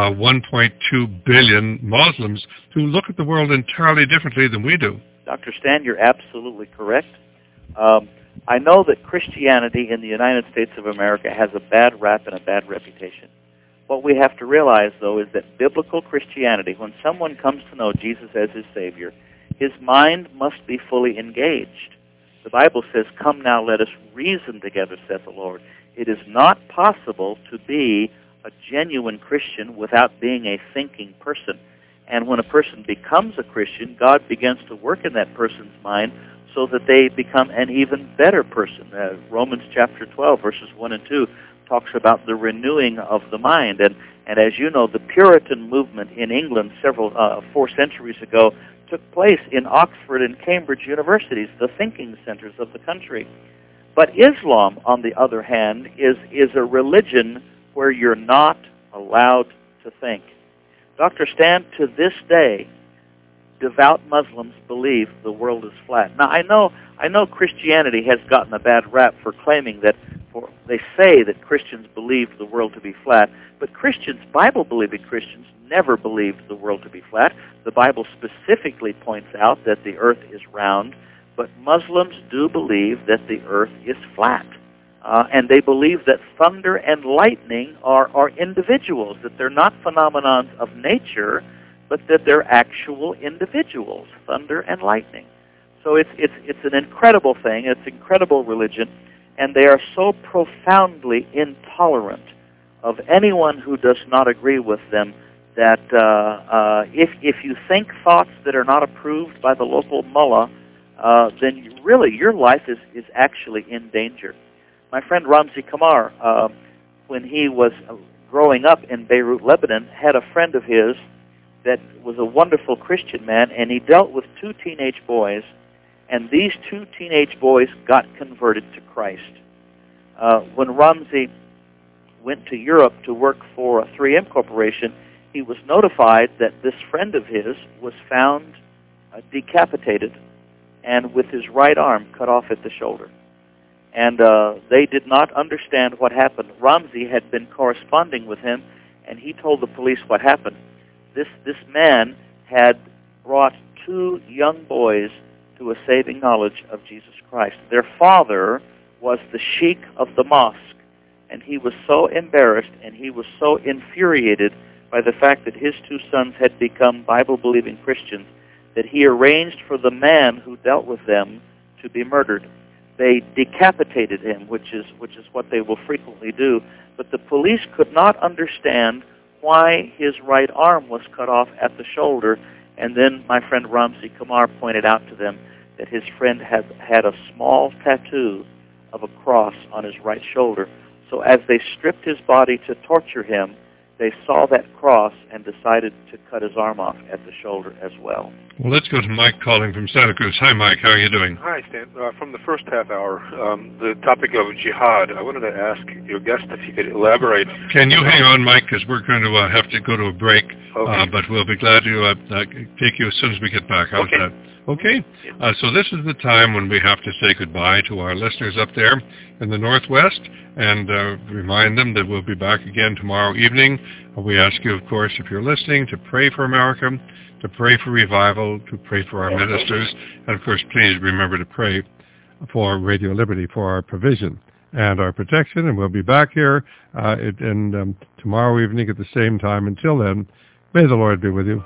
1.2 billion Muslims who look at the world entirely differently than we do. Dr. Stan, you're absolutely correct. I know that Christianity in the United States of America has a bad rap and a bad reputation. What we have to realize, though, is that biblical Christianity, when someone comes to know Jesus as his Savior, his mind must be fully engaged. The Bible says, "Come now, let us reason together," saith the Lord. It is not possible to be a genuine Christian without being a thinking person. And when a person becomes a Christian, God begins to work in that person's mind so that they become an even better person. Romans chapter 12, verses 1 and 2, talks about the renewing of the mind. And as you know, the Puritan movement in England 4 centuries ago took place in Oxford and Cambridge universities, the thinking centers of the country. But Islam, on the other hand, is a religion where you're not allowed to think. Dr. Stan, to this day, devout Muslims believe the world is flat. Now, I know Christianity has gotten a bad rap for claiming that, they say that Christians believe the world to be flat, but Bible-believing Christians never believed the world to be flat. The Bible specifically points out that the earth is round, but Muslims do believe that the earth is flat. And they believe that thunder and lightning are individuals, that they're not phenomenons of nature, but that they're actual individuals, thunder and lightning. So it's an incredible thing, it's incredible religion, and they are so profoundly intolerant of anyone who does not agree with them that if you think thoughts that are not approved by the local mullah, then really your life is actually in danger. My friend Ramzi Kamar, when he was growing up in Beirut, Lebanon, had a friend of his that was a wonderful Christian man, and he dealt with 2 teenage boys, and these 2 teenage boys got converted to Christ. When Ramzi went to Europe to work for a 3M Corporation, he was notified that this friend of his was found decapitated and with his right arm cut off at the shoulder. And they did not understand what happened. Ramzi had been corresponding with him, and he told the police what happened. This man had brought 2 young boys to a saving knowledge of Jesus Christ. Their father was the sheikh of the mosque, and he was so embarrassed and he was so infuriated by the fact that his 2 sons had become Bible-believing Christians that he arranged for the man who dealt with them to be murdered. They decapitated him, which is what they will frequently do, but the police could not understand why his right arm was cut off at the shoulder, and then my friend Ramzi Kamar pointed out to them that his friend had a small tattoo of a cross on his right shoulder. So as they stripped his body to torture him, they saw that cross and decided to cut his arm off at the shoulder as well. Well, let's go to Mike calling from Santa Cruz. Hi, Mike. How are you doing? Hi, Stan. From the first half hour, the topic of jihad, I wanted to ask your guest if he could elaborate. Can you hang on, Mike, because we're going to have to go to a break, okay. But we'll be glad to take you as soon as we get back. How's that? Okay? So this is the time when we have to say goodbye to our listeners up there in the Northwest and remind them that we'll be back again tomorrow evening. We ask you, of course, if you're listening, to pray for America, to pray for revival, to pray for our ministers, and of course, please remember to pray for Radio Liberty, for our provision and our protection, and we'll be back here tomorrow evening at the same time. Until then, may the Lord be with you.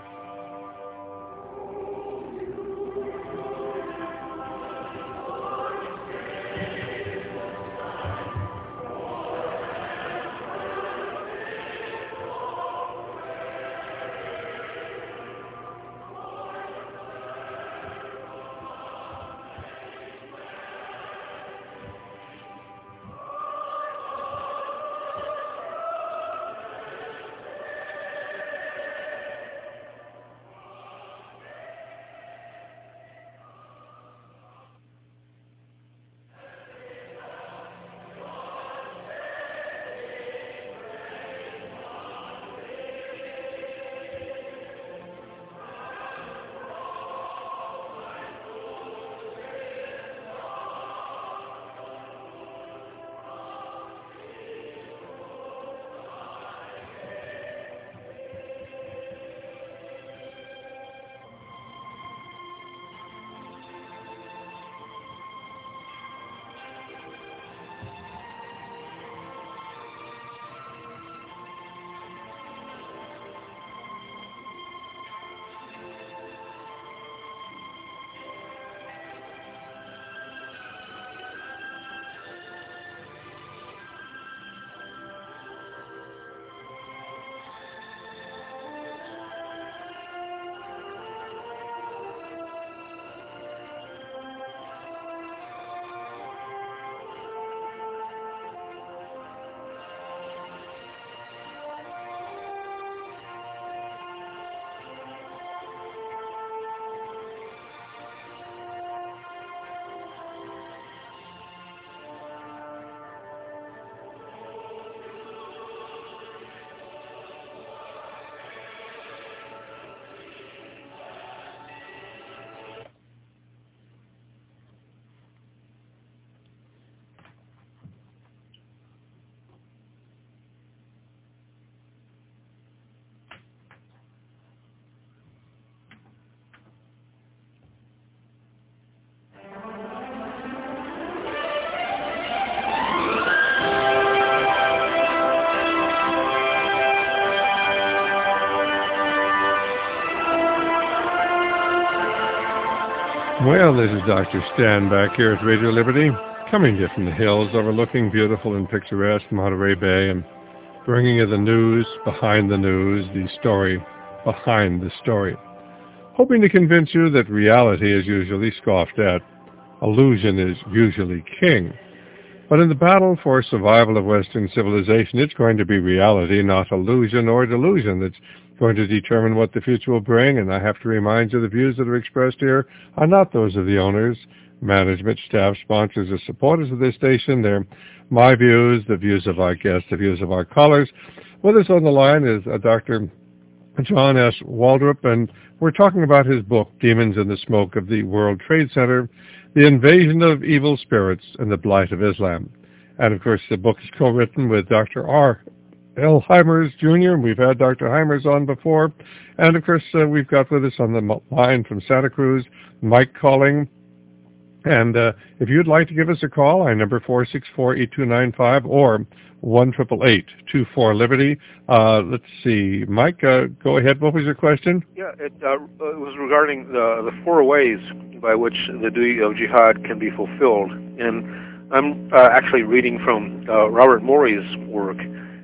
Well, this is Dr. Stan back here at Radio Liberty, coming to you from the hills overlooking beautiful and picturesque Monterey Bay and bringing you the news behind the news, the story behind the story. Hoping to convince you that reality is usually scoffed at. Illusion is usually king. But in the battle for survival of Western civilization, it's going to be reality, not illusion or delusion, that's going to determine what the future will bring. And I have to remind you, the views that are expressed here are not those of the owners, management, staff, sponsors, or supporters of this station. They're my views, the views of our guests, the views of our callers. With us on the line is Dr. John S. Waldrop, and we're talking about his book, Demons in the Smoke of the World Trade Center, The Invasion of Evil Spirits and the Blight of Islam. And, of course, the book is co-written with Dr. R. L. Heimers, Jr. We've had Dr. Heimers on before. And, of course, we've got with us on the line from Santa Cruz, Mike Calling. And if you'd like to give us a call, our number 464-8295 or 1-888-24-LIBERTY. Let's see. Mike, go ahead. What was your question? Yeah, it was regarding the four ways by which the duty of jihad can be fulfilled. And I'm actually reading from Robert Morey's work,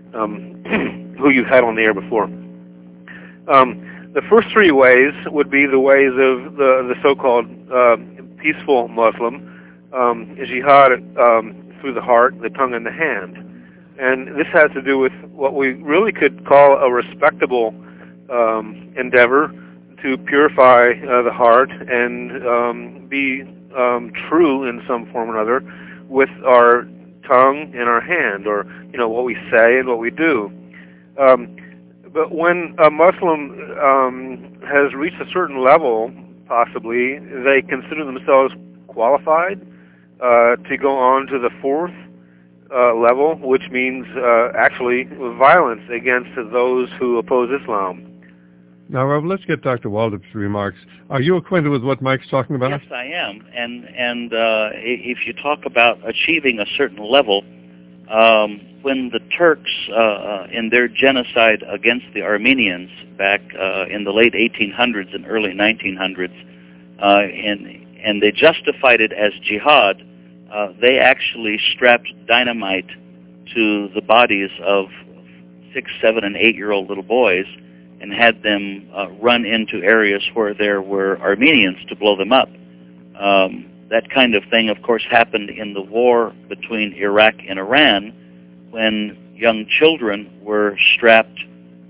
who you've had on the air before. The first three ways would be the ways of the so-called peaceful Muslim, jihad through the heart, the tongue, and the hand. And this has to do with what we really could call a respectable endeavor to purify the heart and be true in some form or other with our tongue and our hand, or what we say and what we do. But when a Muslim has reached a certain level, possibly, they consider themselves qualified to go on to the fourth level, which means actually violence against those who oppose Islam. Now, Rob, let's get Dr. Waldrop's remarks. Are you acquainted with what Mike's talking about? Yes, I am. And if you talk about achieving a certain level, when the Turks, in their genocide against the Armenians back in the late 1800s and early 1900s, and they justified it as jihad, they actually strapped dynamite to the bodies of 6, 7, and 8-year-old little boys and had them run into areas where there were Armenians to blow them up. That kind of thing, of course, happened in the war between Iraq and Iran, when young children were strapped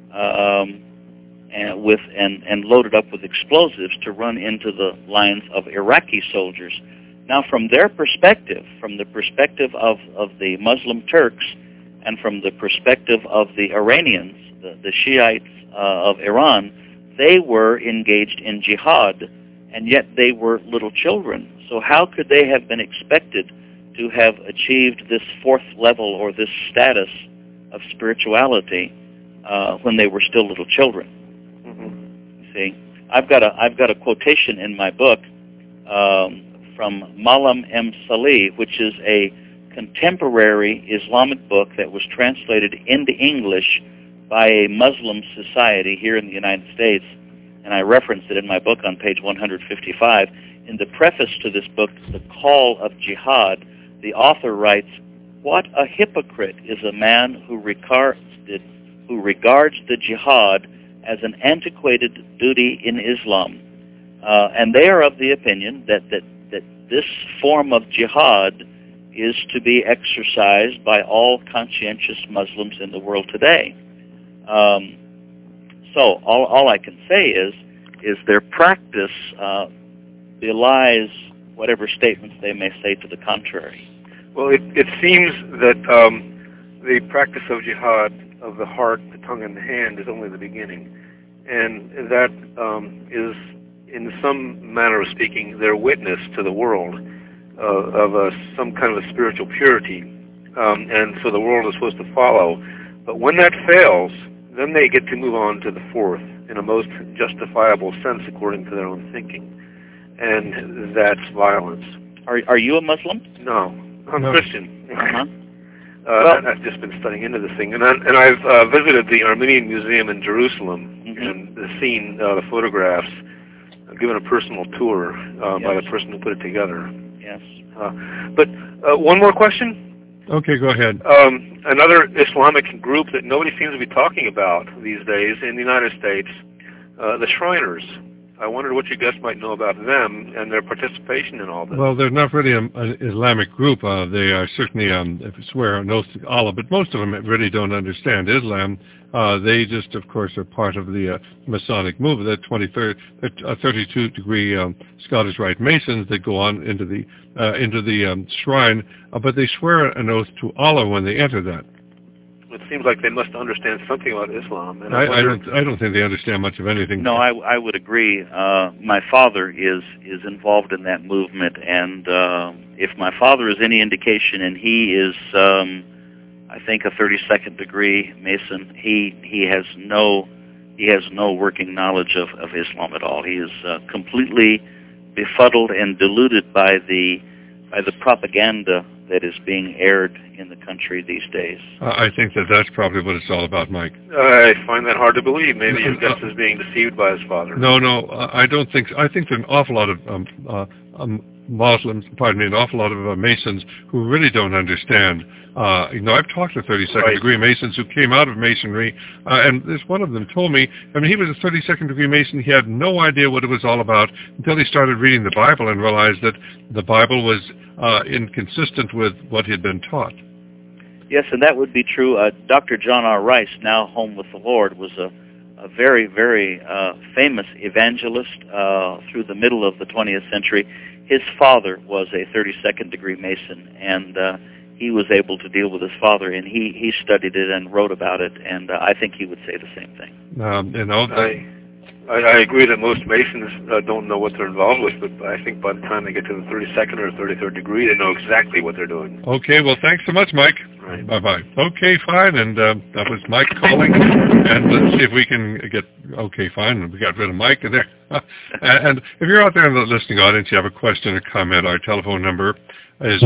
and loaded up with explosives to run into the lines of Iraqi soldiers. Now, from their perspective, from the perspective of the Muslim Turks, and from the perspective of the Iranians, the Shiites of Iran, they were engaged in jihad, and yet they were little children. So how could they have been expected to have achieved this fourth level or this status of spirituality when they were still little children? Mm-hmm. See, I've got a quotation in my book from Malam M. Salih, which is a contemporary Islamic book that was translated into English by a Muslim society here in the United States, and I referenced it in my book on page 155. In the preface to this book, The Call of Jihad, the author writes, "What a hypocrite is a man who regards the jihad as an antiquated duty in Islam." And they are of the opinion that this form of jihad is to be exercised by all conscientious Muslims in the world today. So all I can say is their practice belies whatever statements they may say to the contrary. Well, it seems that the practice of jihad of the heart, the tongue, and the hand is only the beginning, and that is, in some manner of speaking, their witness to the world of some kind of a spiritual purity, and so the world is supposed to follow. But when that fails, then they get to move on to the fourth in a most justifiable sense according to their own thinking, and that's violence. Are you a Muslim? No, I'm Christian. Uh-huh. I've just been studying into this thing, and I've visited the Armenian Museum in Jerusalem, mm-hmm. and seen the photographs given a personal tour by the person who put it together. Yes. But one more question. Okay, go ahead. Another Islamic group that nobody seems to be talking about these days in the United States, the Shriners. I wondered what you guys might know about them and their participation in all this. Well, they're not really an Islamic group. They are certainly swear an oath to Allah, but most of them really don't understand Islam. They just, of course, are part of the Masonic movement. They're 32-degree Scottish Rite Masons that go on into the shrine, but they swear an oath to Allah when they enter that. It seems like they must understand something about Islam. And I don't think they understand much of anything. No, I would agree. My father is involved in that movement, and if my father is any indication, and he is, I think, a 32nd degree Mason, he has no working knowledge of Islam at all. He is completely befuddled and deluded by the propaganda that is being aired in the country these days. I think that's probably what it's all about, Mike. I find that hard to believe. Maybe your guest is being deceived by his father. No, I don't think so. I think there are an awful lot of Muslims, an awful lot of Masons who really don't understand. I've talked to 32nd degree Masons who came out of Masonry, and this one of them told me, he was a 32nd degree Mason. He had no idea what it was all about until he started reading the Bible and realized that the Bible was inconsistent with what he had been taught. Yes, and that would be true. Dr. John R. Rice, now home with the Lord, was a very, very famous evangelist through the middle of the 20th century. His father was a 32nd degree Mason, and he was able to deal with his father, and he studied it and wrote about it, and I think he would say the same thing. I agree that most Masons don't know what they're involved with, but I think by the time they get to the 32nd or 33rd degree, they know exactly what they're doing. Okay, well, thanks so much, Mike. Right. Bye-bye. Okay, fine, and that was Mike calling, and let's see if we can get, okay, fine, we got rid of Mike there. And if you're out there in the listening audience, you have a question or comment, our telephone number is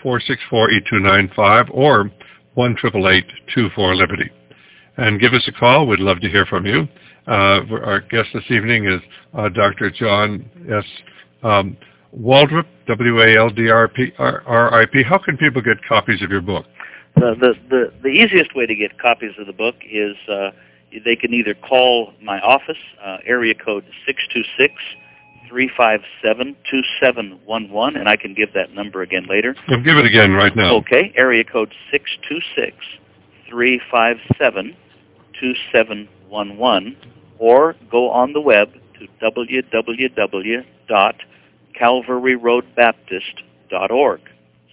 464-8295 or 1-888-24-LIBERTY. And give us a call. We'd love to hear from you. Our guest this evening is Dr. John S. Waldrop, W-A-L-D-R-R-I-P. How can people get copies of your book? The easiest way to get copies of the book is they can either call my office, area code 626-357-2711, and I can give that number again later. Well, give it again right now. Okay, area code 626-357-2711, or go on the web to www.calvaryroadbaptist.org.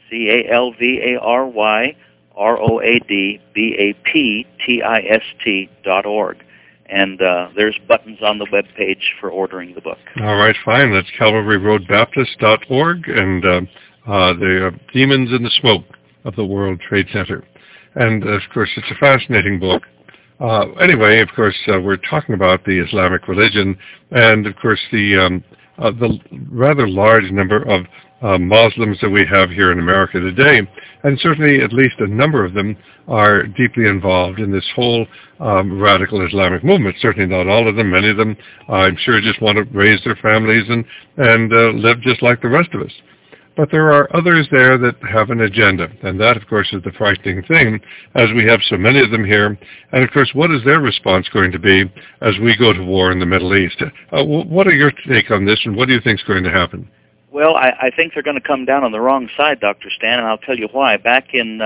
CalvaryRoadBaptist.org. And there's buttons on the web page for ordering the book. All right, fine. That's CalvaryRoadBaptist.org, and the Demons in the Smoke of the World Trade Center. And, of course, it's a fascinating book. Anyway, of course, we're talking about the Islamic religion, and, of course, the rather large number of Muslims that we have here in America today, and certainly at least a number of them are deeply involved in this whole radical Islamic movement. Certainly not all of them. Many of them, I'm sure, just want to raise their families and live just like the rest of us. But there are others there that have an agenda, and that, of course, is the frightening thing, as we have so many of them here. And, of course, what is their response going to be as we go to war in the Middle East? What are your take on this, and what do you think is going to happen? Well, I think they're going to come down on the wrong side, Dr. Stan, and I'll tell you why. Back in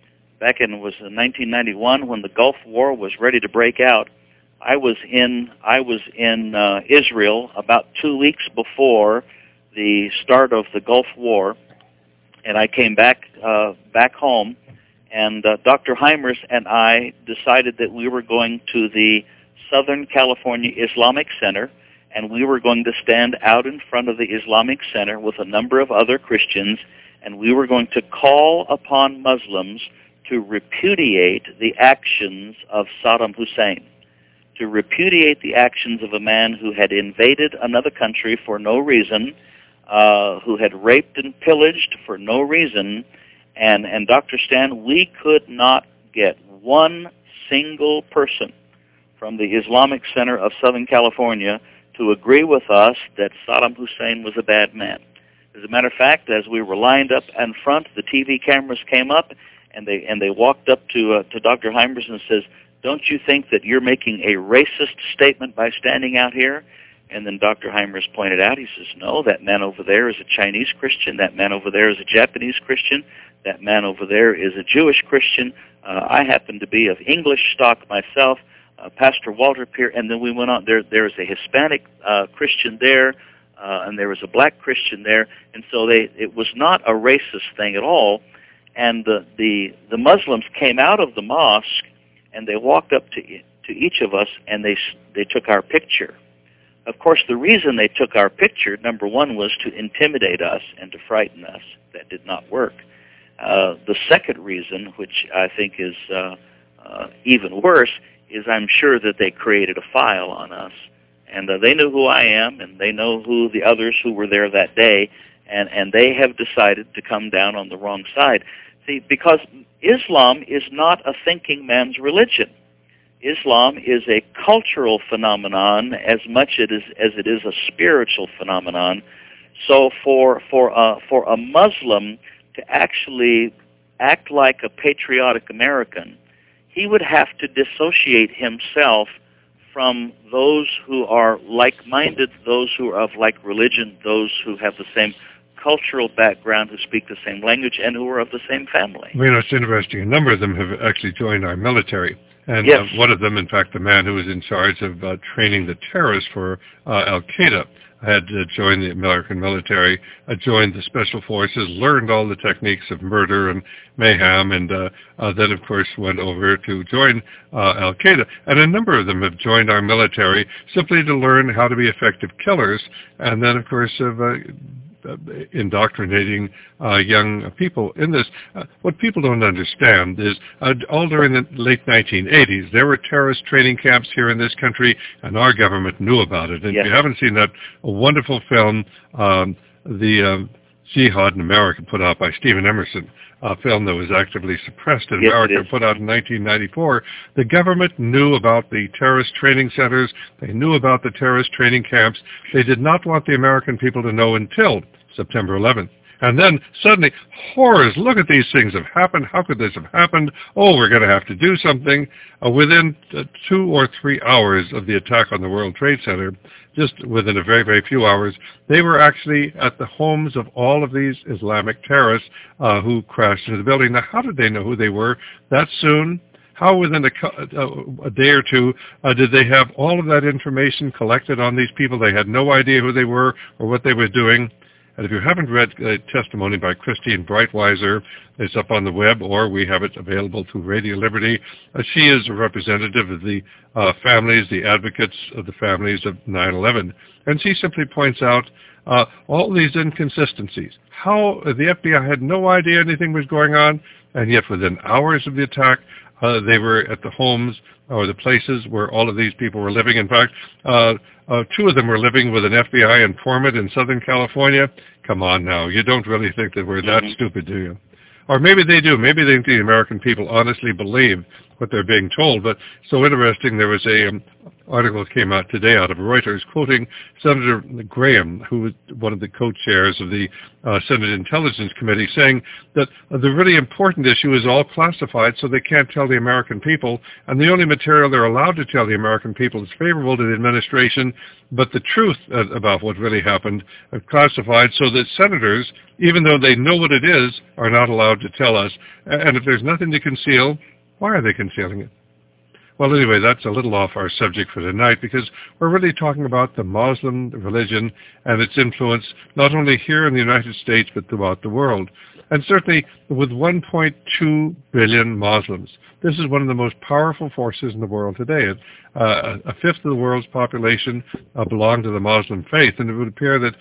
1991, when the Gulf War was ready to break out, I was in Israel about 2 weeks before the start of the Gulf War, and I came back home, and Dr. Heimers and I decided that we were going to the Southern California Islamic Center, and we were going to stand out in front of the Islamic Center with a number of other Christians, and we were going to call upon Muslims to repudiate the actions of Saddam Hussein, to repudiate the actions of a man who had invaded another country for no reason, who had raped and pillaged for no reason, and Dr. Stan, we could not get one single person from the Islamic Center of Southern California to agree with us that Saddam Hussein was a bad man. As a matter of fact, as we were lined up in front, the TV cameras came up, and they walked up to Dr. Heimers and says, "Don't you think that you're making a racist statement by standing out here?" And then Dr. Heimers pointed out, he says, "No, that man over there is a Chinese Christian. That man over there is a Japanese Christian. That man over there is a Jewish Christian. I happen to be of English stock myself, Pastor Walter Peer." And then we went on. There is a Hispanic Christian there, and there was a black Christian there. And so it was not a racist thing at all. And the Muslims came out of the mosque, and they walked up to each of us, and they took our picture. Of course, the reason they took our picture, number one, was to intimidate us and to frighten us. That did not work. The second reason, which I think is even worse, is I'm sure that they created a file on us. And they knew who I am, and they know who the others who were there that day, and they have decided to come down on the wrong side. See, because Islam is not a thinking man's religion. Islam is a cultural phenomenon as much as it is a spiritual phenomenon. So for a Muslim to actually act like a patriotic American, he would have to dissociate himself from those who are like-minded, those who are of like religion, those who have the same cultural background, who speak the same language, and who are of the same family. You know, it's interesting. A number of them have actually joined our military. And yes. One of them, in fact, the man who was in charge of training the terrorists for Al-Qaeda, had joined the American military, joined the special forces, learned all the techniques of murder and mayhem, and then, of course, went over to join Al-Qaeda. And a number of them have joined our military simply to learn how to be effective killers, and then, of course, have indoctrinating young people in this. What people don't understand is all during the late 1980s, there were terrorist training camps here in this country, and our government knew about it. And yes. If you haven't seen that wonderful film, the Jihad in America, put out by Stephen Emerson, a film that was actively suppressed in yes, America, put out in 1994, the government knew about the terrorist training centers. They knew about the terrorist training camps. They did not want the American people to know until September 11th. And then suddenly, horrors, look at these things have happened. How could this have happened? Oh, we're going to have to do something. Within 2 or 3 hours of the attack on the World Trade Center, just within a very, very few hours, they were actually at the homes of all of these Islamic terrorists who crashed into the building. Now, how did they know who they were that soon? How within a day or two did they have all of that information collected on these people? They had no idea who they were or what they were doing. And if you haven't read a testimony by Christine Breitweiser, it's up on the web, or we have it available through Radio Liberty. She is a representative of the families, the advocates of the families of 9/11. And she simply points out all these inconsistencies. How the FBI had no idea anything was going on, and yet within hours of the attack, they were at the homes or the places where all of these people were living. In fact, 2 of them were living with an FBI informant in Southern California. Come on now. You don't really think that we're that stupid, do you? Or maybe they do. Maybe they think the American people honestly believe what they're being told. But so interesting, there was a article that came out today out of Reuters quoting Senator Graham, who was one of the co-chairs of the Senate Intelligence Committee, saying that the really important issue is all classified, so they can't tell the American people, and the only material they're allowed to tell the American people is favorable to the administration, but the truth about what really happened are classified so that senators, even though they know what it is, are not allowed to tell us. And if there's nothing to conceal, why are they concealing it? Well, anyway, that's a little off our subject for tonight, because we're really talking about the Muslim religion and its influence not only here in the United States but throughout the world. And certainly with 1.2 billion Muslims, this is one of the most powerful forces in the world today. A fifth of the world's population belong to the Muslim faith, and it would appear that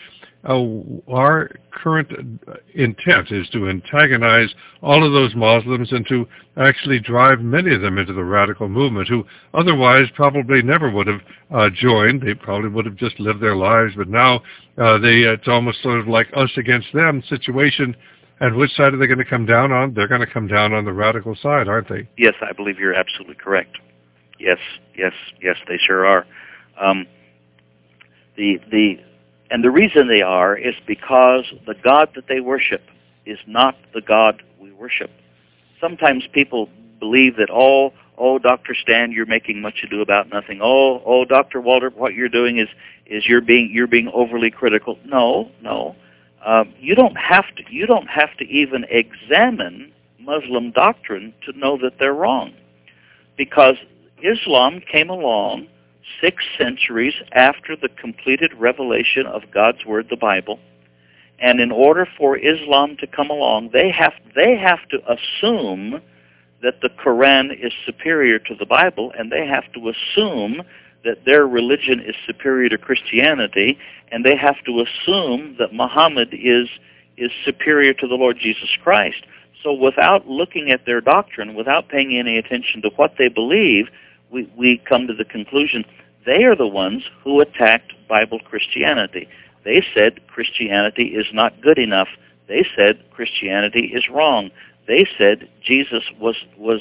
our current intent is to antagonize all of those Muslims and to actually drive many of them into the radical movement who otherwise probably never would have joined. They probably would have just lived their lives, but now it's almost sort of like us against them situation. And which side are they going to come down on? They're going to come down on the radical side, aren't they? Yes, I believe you're absolutely correct. Yes, they sure are. And the reason they are is because the God that they worship is not the God we worship. Sometimes people believe that, oh, Dr. Stan, you're making much ado about nothing. Oh, Dr. Walter, what you're doing is you're being overly critical. No. You don't have to even examine Muslim doctrine to know that they're wrong, because Islam came along 6 centuries after the completed revelation of God's Word, the Bible, and in order for Islam to come along, they have to assume that the Quran is superior to the Bible, and they have to assume that their religion is superior to Christianity, and they have to assume that Muhammad is superior to the Lord Jesus Christ. So without looking at their doctrine, without paying any attention to what they believe, we come to the conclusion they are the ones who attacked Bible Christianity. They said Christianity is not good enough. They said Christianity is wrong. They said Jesus was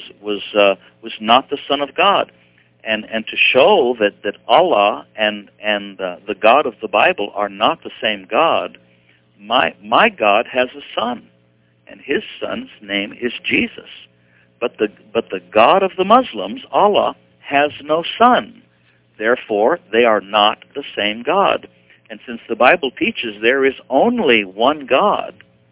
not the Son of God. And to show that Allah and the God of the Bible are not the same God, my God has a son, and his son's name is Jesus. But the God of the Muslims, Allah, has no son. Therefore, they are not the same God. And since the Bible teaches there is only one God,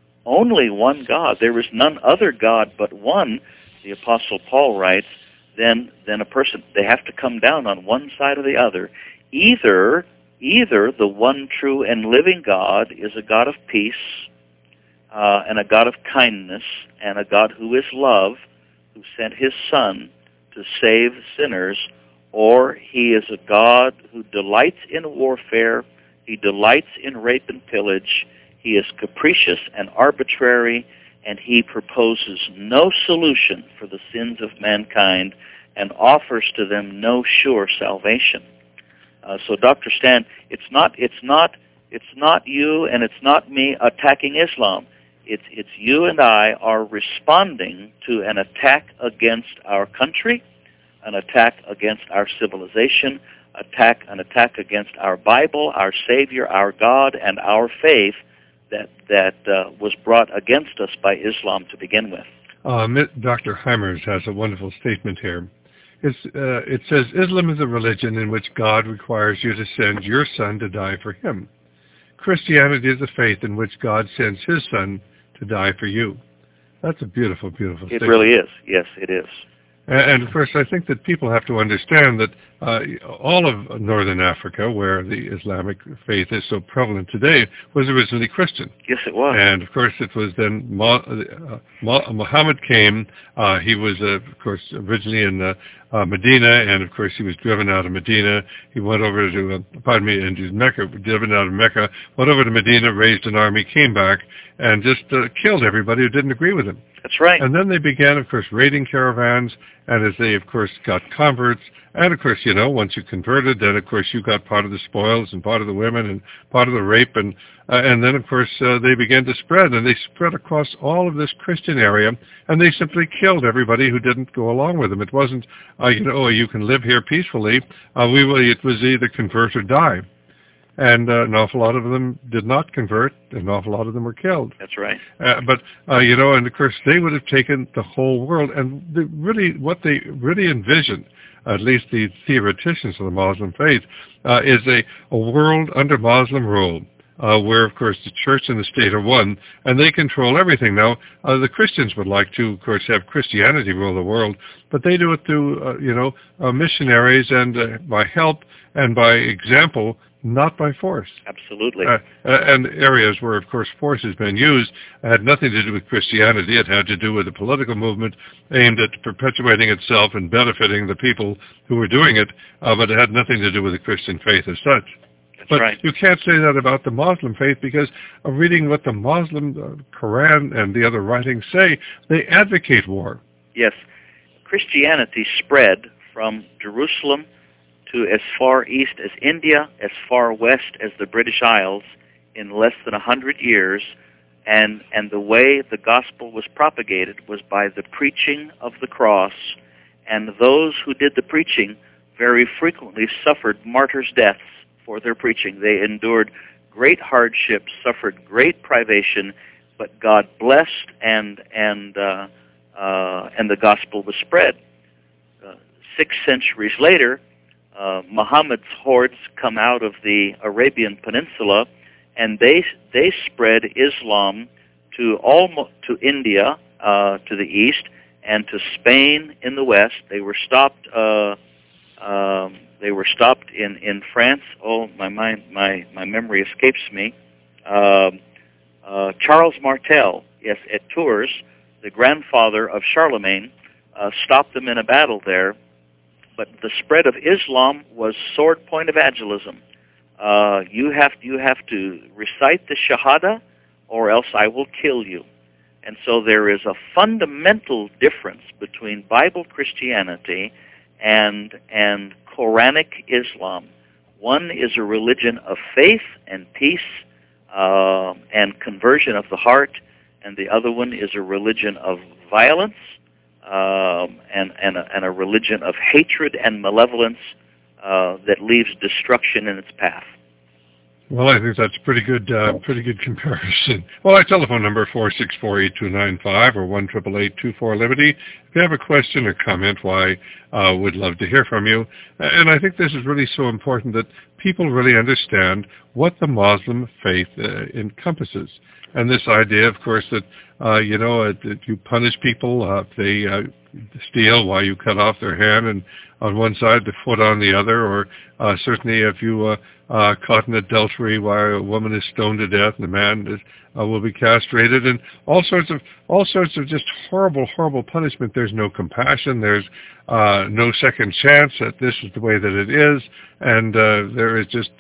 there is none other God but one, the Apostle Paul writes, then a person, they have to come down on one side or the other. Either the one true and living God is a God of peace, and a God of kindness, and a God who is love, who sent his Son to save sinners, or he is a God who delights in warfare, he delights in rape and pillage, he is capricious and arbitrary, and he proposes no solution for the sins of mankind and offers to them no sure salvation. So, Dr. Stan, it's not you and it's not me attacking Islam. It's you and I are responding to an attack against our country, an attack against our civilization, an attack against our Bible, our Savior, our God, and our faith that was brought against us by Islam to begin with. Dr. Heimers has a wonderful statement here. It says, Islam is a religion in which God requires you to send your son to die for him. Christianity is a faith in which God sends his son to die for you. That's a beautiful, beautiful statement. It really is. Yes, it is. And of course, I think that people have to understand that all of Northern Africa, where the Islamic faith is so prevalent today, was originally Christian. Yes, it was. And of course, it was then Muhammad came. He was, of course, originally in Medina, and of course, he was driven out of Medina. He went over to, into Mecca, driven out of Mecca, went over to Medina, raised an army, came back, and just killed everybody who didn't agree with him. That's right. And then they began, of course, raiding caravans, and as they, of course, got converts, and of course, once you converted, then of course you got part of the spoils and part of the women and part of the rape, and then of course they began to spread, and they spread across all of this Christian area, and they simply killed everybody who didn't go along with them. It wasn't, you can live here peacefully. It was either convert or die. And an awful lot of them did not convert. An awful lot of them were killed. That's right. And of course, they would have taken the whole world. And what they really envisioned, at least the theoreticians of the Muslim faith, is a world under Muslim rule, where, of course, the church and the state are one, and they control everything. Now, the Christians would like to, of course, have Christianity rule the world, but they do it through, missionaries and by help and by example, not by force. Absolutely. And areas where, of course, force has been used had nothing to do with Christianity. It had to do with a political movement aimed at perpetuating itself and benefiting the people who were doing it, but it had nothing to do with the Christian faith as such. That's right. You can't say that about the Muslim faith, because of reading what the Muslim Quran and the other writings say, they advocate war. Yes. Christianity spread from Jerusalem to as far east as India, as far west as the British Isles in less than 100 years, and the way the gospel was propagated was by the preaching of the cross, and those who did the preaching very frequently suffered martyrs' deaths for their preaching. They endured great hardship, suffered great privation, but God blessed, and the gospel was spread. 6 centuries later, Muhammad's hordes come out of the Arabian Peninsula, and they spread Islam to India to the east, and to Spain in the west. They were stopped. They were stopped in France. Oh, my memory escapes me. Charles Martel, yes, at Tours, the grandfather of Charlemagne, stopped them in a battle there. But the spread of Islam was sword point evangelism. You have to recite the Shahada, or else I will kill you. And so there is a fundamental difference between Bible Christianity and Quranic Islam. One is a religion of faith and peace and conversion of the heart, and the other one is a religion of violence and a religion of hatred and malevolence that leaves destruction in its path. Well, I think that's pretty good comparison. Well, our telephone number 464-8295 or 1-888-24-LIBERTY. If you have a question or comment, we'd love to hear from you. And I think this is really so important that people really understand what the Muslim faith encompasses. And this idea, of course, that that you punish people if they steal while you cut off their hand and on one side, the foot on the other, or certainly if you caught in adultery while a woman is stoned to death and the man will be castrated, and all sorts of just horrible punishment. There's no compassion. There's no second chance that this is the way that it is, and there is just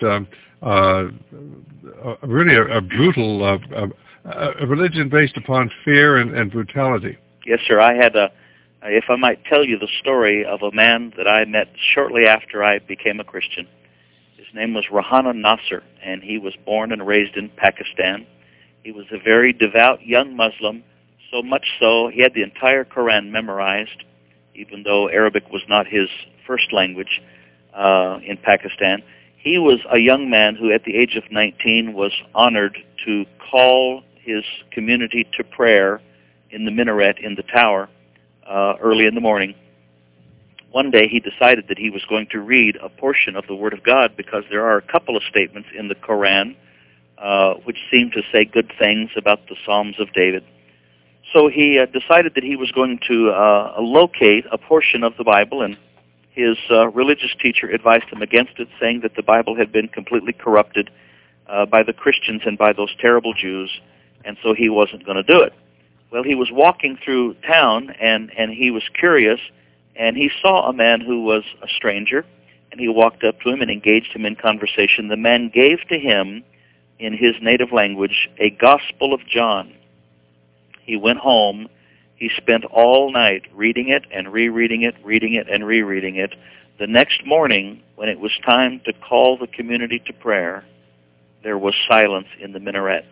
really a brutal a religion based upon fear and brutality. Yes, sir. I had if I might tell you the story of a man that I met shortly after I became a Christian. His name was Rahana Nasser, and he was born and raised in Pakistan. He was a very devout young Muslim, so much so he had the entire Quran memorized, even though Arabic was not his first language in Pakistan. He was a young man who, at the age of 19, was honored to call his community to prayer in the minaret in the tower early in the morning. One day he decided that he was going to read a portion of the Word of God, because there are a couple of statements in the Quran which seem to say good things about the Psalms of David. So he decided that he was going to locate a portion of the Bible, and his religious teacher advised him against it, saying that the Bible had been completely corrupted by the Christians and by those terrible Jews, and so he wasn't going to do it. Well, he was walking through town, and he was curious, and he saw a man who was a stranger, and he walked up to him and engaged him in conversation. The man gave to him, in his native language, a Gospel of John. He went home. He spent all night reading it and rereading it, reading it and rereading it. The next morning, when it was time to call the community to prayer, there was silence in the minaret.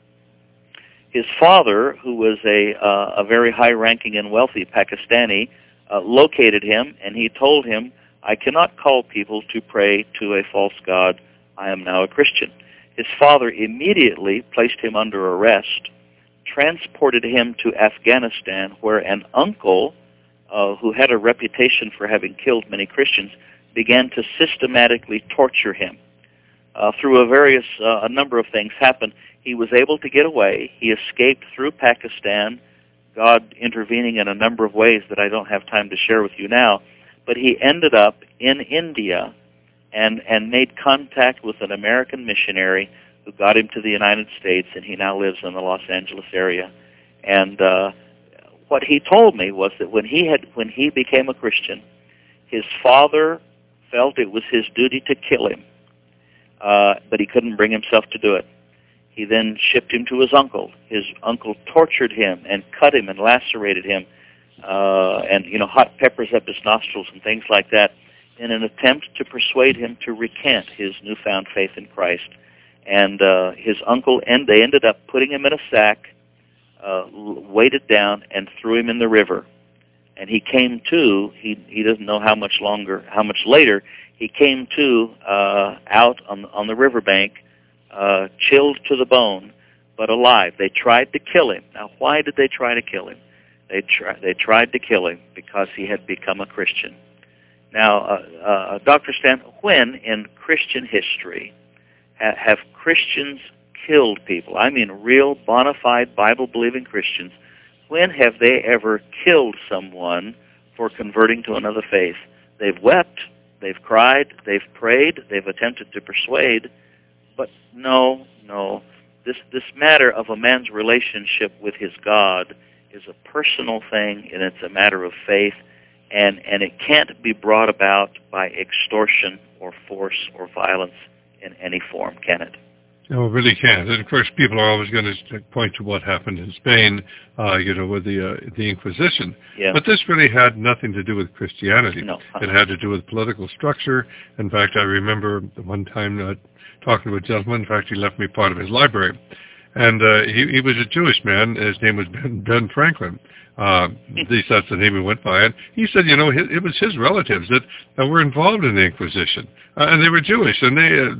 His father, who was a very high-ranking and wealthy Pakistani, located him, and he told him, "I cannot call people to pray to a false god. I am now a Christian." His father immediately placed him under arrest, transported him to Afghanistan, where an uncle who had a reputation for having killed many Christians began to systematically torture him. Through a number of things happened. He was able to get away. He escaped through Pakistan, God intervening in a number of ways that I don't have time to share with you now. But he ended up in India and made contact with an American missionary who got him to the United States, and he now lives in the Los Angeles area. And what he told me was that when he became a Christian, his father felt it was his duty to kill him, but he couldn't bring himself to do it. He then shipped him to his uncle. His uncle tortured him and cut him and lacerated him, and hot peppers up his nostrils and things like that, in an attempt to persuade him to recant his newfound faith in Christ. And his uncle, they ended up putting him in a sack, weighed it down, and threw him in the river. and he came to. He doesn't know how much later. He came to out on the riverbank, chilled to the bone, but alive. They tried to kill him. Now, why did they try to kill him? They tried to kill him because he had become a Christian. Now, Dr. Stan, when in Christian history have Christians killed people? I mean, real bona fide Bible-believing Christians. When have they ever killed someone for converting to another faith? They've wept, they've cried, they've prayed, they've attempted to persuade, but no. This matter of a man's relationship with his God is a personal thing, and it's a matter of faith, and it can't be brought about by extortion or force or violence in any form, can it? No, it really can't. And of course, people are always going to point to what happened in Spain, with the Inquisition. Yeah. But this really had nothing to do with Christianity. No. It had to do with political structure. In fact, I remember one time talking to a gentleman. In fact, he left me part of his library. And he was a Jewish man. His name was Ben Franklin. At least that's the name he went by. And he said, it was his relatives that were involved in the Inquisition. And they were Jewish. And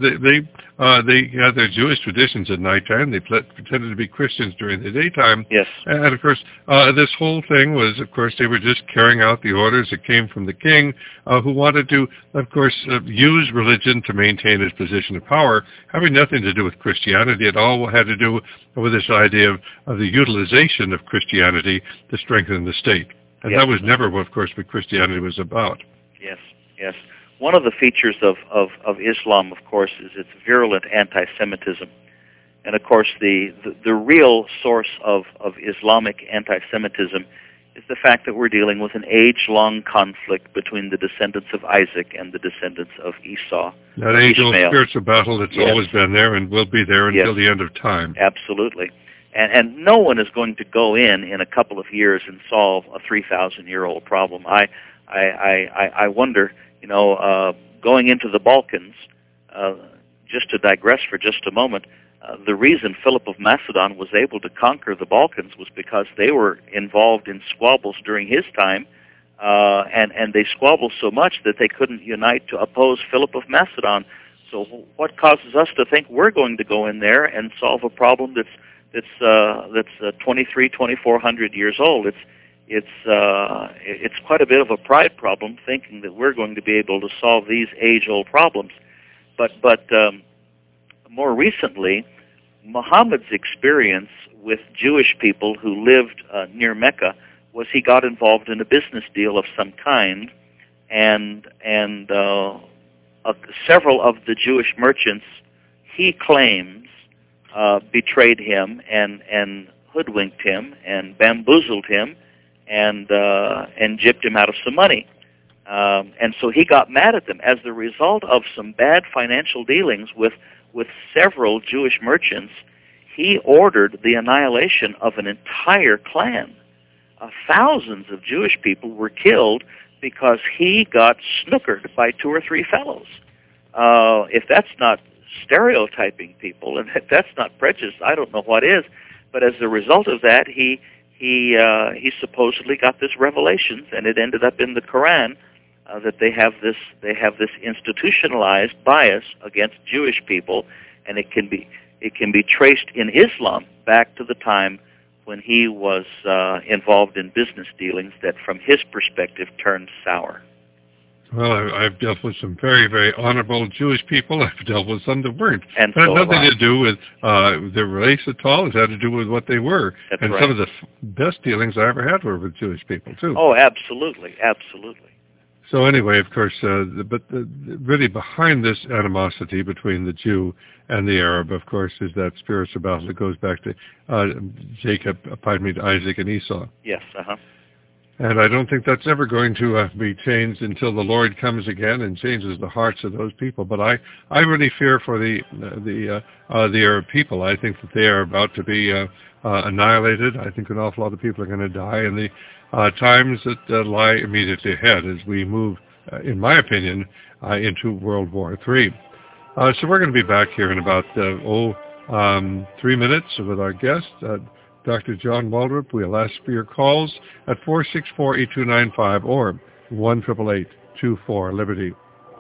they had their Jewish traditions at nighttime. They pretended to be Christians during the daytime. Yes. And, of course, this whole thing was, of course, they were just carrying out the orders that came from the king, who wanted to, of course, use religion to maintain his position of power, having nothing to do with Christianity. It all had to do with this idea of the utilization of Christianity to strengthen the state. And yes. That was never, of course, what Christianity was about. Yes. One of the features of Islam, of course, is its virulent anti-Semitism. And, of course, the real source of Islamic anti-Semitism is the fact that we're dealing with an age-long conflict between the descendants of Isaac and the descendants of Esau. That age-old spiritual battle that's yes. always been there and will be there until yes. the end of time. Absolutely. And no one is going to go in a couple of years and solve a 3,000-year-old problem. I wonder, going into the Balkans, just to digress for just a moment, the reason Philip of Macedon was able to conquer the Balkans was because they were involved in squabbles during his time, and they squabbled so much that they couldn't unite to oppose Philip of Macedon. So what causes us to think we're going to go in there and solve a problem that's 2,400 years old? It's quite a bit of a pride problem, thinking that we're going to be able to solve these age-old problems. But more recently, Muhammad's experience with Jewish people who lived near Mecca was he got involved in a business deal of some kind, and several of the Jewish merchants, he claims, betrayed him and hoodwinked him and bamboozled him and gypped him out of some money. And so he got mad at them. As the result of some bad financial dealings with several Jewish merchants, he ordered the annihilation of an entire clan. Thousands of Jewish people were killed because he got snookered by 2 or 3 fellows. If that's not stereotyping people, and if that's not prejudice, I don't know what is. But as a result of that, he supposedly got this revelation, and it ended up in the Quran, that they have this institutionalized bias against Jewish people, and it can be traced in Islam back to the time when he was involved in business dealings that, from his perspective, turned sour. Well, I've dealt with some very, very honorable Jewish people. I've dealt with some that weren't. And it had nothing to do with their race at all. It had to do with what they were. That's and right. Some of the best dealings I ever had were with Jewish people, too. Oh, absolutely. So anyway, of course, really behind this animosity between the Jew and the Arab, of course, is that spiritual battle that goes back to Isaac and Esau. Yes, And I don't think that's ever going to be changed until the Lord comes again and changes the hearts of those people. But I really fear for the Arab people. I think that they are about to be annihilated. I think an awful lot of people are going to die in the times that lie immediately ahead as we move, in my opinion, into World War III. So we're going to be back here in about 3 minutes with our guest, Dr. John Waldrop. We'll ask for your calls at 464-8295 or 1-888-24-LIBERTY.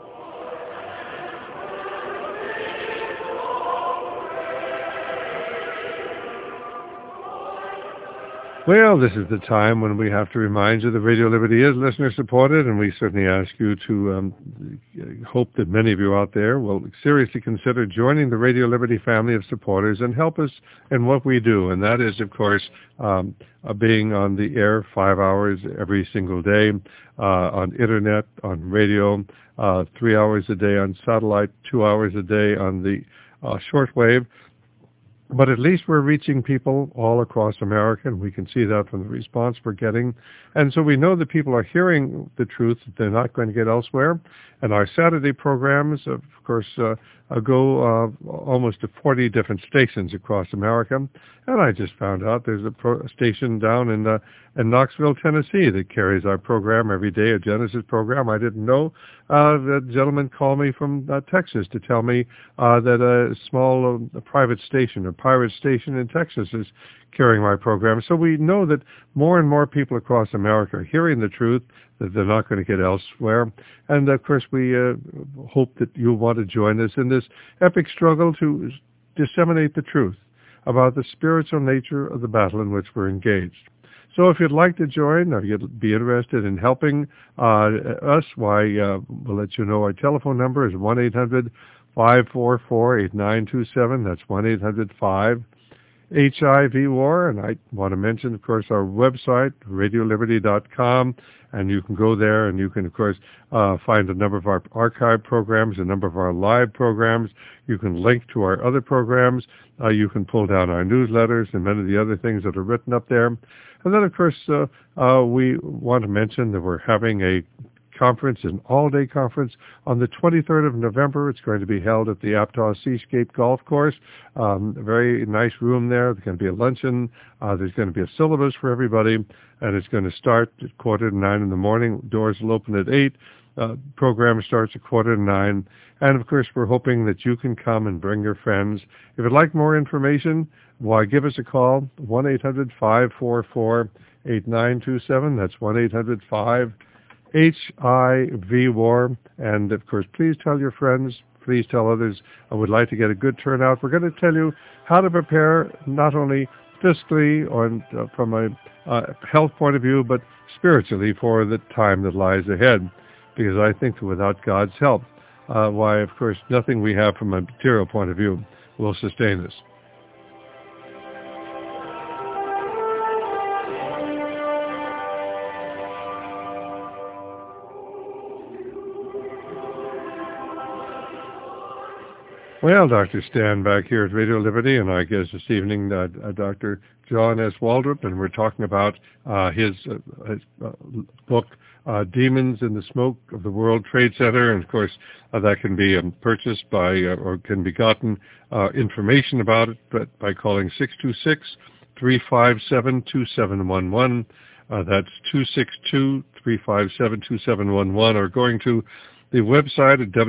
Well, this is the time when we have to remind you that Radio Liberty is listener-supported, and we certainly ask you to hope that many of you out there will seriously consider joining the Radio Liberty family of supporters and help us in what we do, and that is, of course, being on the air 5 hours every single day, on Internet, on radio, 3 hours a day on satellite, 2 hours a day on the shortwave. But at least we're reaching people all across America, and we can see that from the response we're getting. And so we know that people are hearing the truth that they're not going to get elsewhere. And our Saturday programs, of course, go almost to 40 different stations across America. And I just found out there's a station down in Knoxville, Tennessee that carries our program every day, a Genesis program. I didn't know. The gentleman called me from Texas to tell me that a small private station, a pirate station in Texas, is carrying my program. So we know that more and more people across America are hearing the truth that they're not going to get elsewhere. And, of course, we hope that you'll want to join us in this epic struggle to disseminate the truth about the spiritual nature of the battle in which we're engaged. So if you'd like to join or you'd be interested in helping us, why, we'll let you know our telephone number is 1-800-544-8927. That's 1-800-5-HIV-WAR. And I want to mention, of course, our website, radioliberty.com. And you can go there and you can, of course, find a number of our archive programs, a number of our live programs. You can link to our other programs. You can pull down our newsletters and many of the other things that are written up there. And then, of course, we want to mention that we're having a conference, an all-day conference, on the 23rd of November. It's going to be held at the Aptos Seascape Golf Course. A very nice room there. There's going to be a luncheon. There's going to be a syllabus for everybody, and it's going to start at 8:45 in the morning. Doors will open at 8. Program starts at 8:45. And, of course, we're hoping that you can come and bring your friends. If you'd like more information, why, give us a call, 1-800-544-8927. That's 1-800-5-HIV-WAR. And, of course, please tell your friends, please tell others. I would like to get a good turnout. We're going to tell you how to prepare not only fiscally or from a health point of view, but spiritually for the time that lies ahead. Because I think that without God's help, why, of course, nothing we have from a material point of view will sustain us. Well, Dr. Stan back here at Radio Liberty, and our guest this evening, Dr. John S. Waldrop, and we're talking about his book, Demons in the Smoke of the World Trade Center, and of course that can be purchased by or can be gotten information about it by calling 626-357-2711. That's 262-357-2711, or going to the website at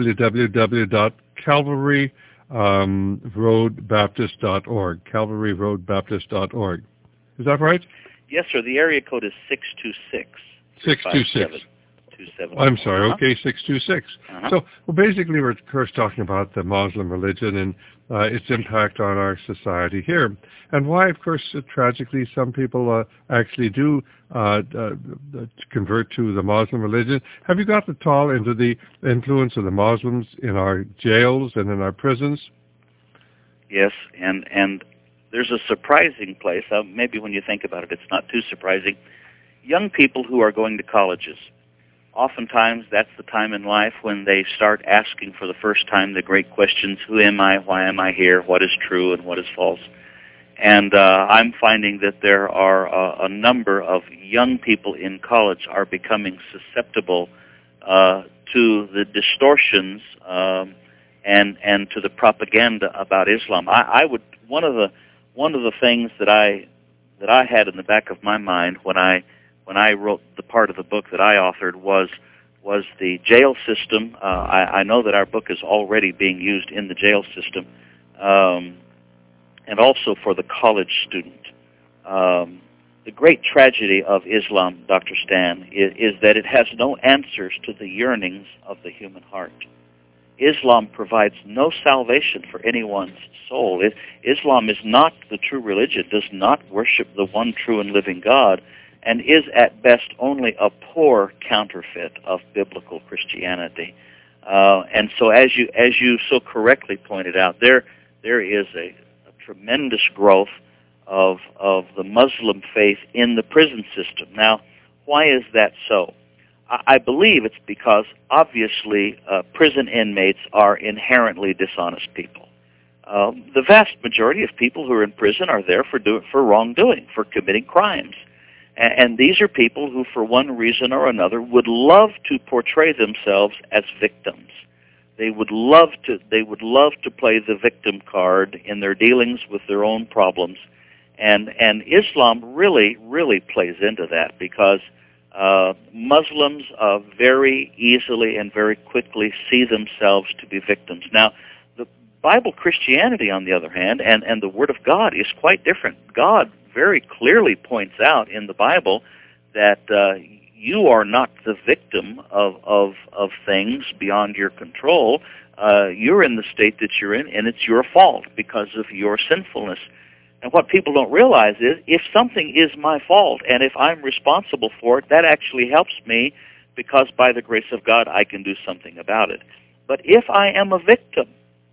www.calvaryroadbaptist.org, calvaryroadbaptist.org. Is that right? Yes, sir. The area code is 626. 626. I'm sorry. Okay, 626. So, well, basically, we're, of course, talking about the Muslim religion and its impact on our society here, and why, of course, tragically, some people actually do convert to the Muslim religion. Have you got at all into the influence of the Muslims in our jails and in our prisons? Yes, and there's a surprising place. Maybe when you think about it, it's not too surprising. Young people who are going to colleges. Oftentimes, that's the time in life when they start asking for the first time the great questions: who am I, why am I here, what is true and what is false? And I'm finding that there are a number of young people in college are becoming susceptible to the distortions and to the propaganda about Islam. I would one of the things that I had in the back of my mind when I wrote the part of the book that I authored was the jail system. I know that our book is already being used in the jail system, and also for the college student. The great tragedy of Islam, Dr. Stan, is that it has no answers to the yearnings of the human heart. Islam provides no salvation for anyone's soul. Islam is not the true religion, does not worship the one true and living God, and is at best only a poor counterfeit of biblical Christianity. And so, as you so correctly pointed out, there is a tremendous growth of the Muslim faith in the prison system. Now, why is that so? I believe it's because, obviously, prison inmates are inherently dishonest people. The vast majority of people who are in prison are there for wrongdoing, for committing crimes. And these are people who, for one reason or another, would love to portray themselves as victims. They would love to play the victim card in their dealings with their own problems. And Islam really plays into that, because Muslims very easily and very quickly see themselves to be victims. Now, the Bible Christianity, on the other hand, and the Word of God is quite different. God very clearly points out in the Bible that you are not the victim of things beyond your control. You're in the state that you're in, and it's your fault because of your sinfulness. And what people don't realize is, if something is my fault, and if I'm responsible for it, that actually helps me, because by the grace of God, I can do something about it. But if I am a victim,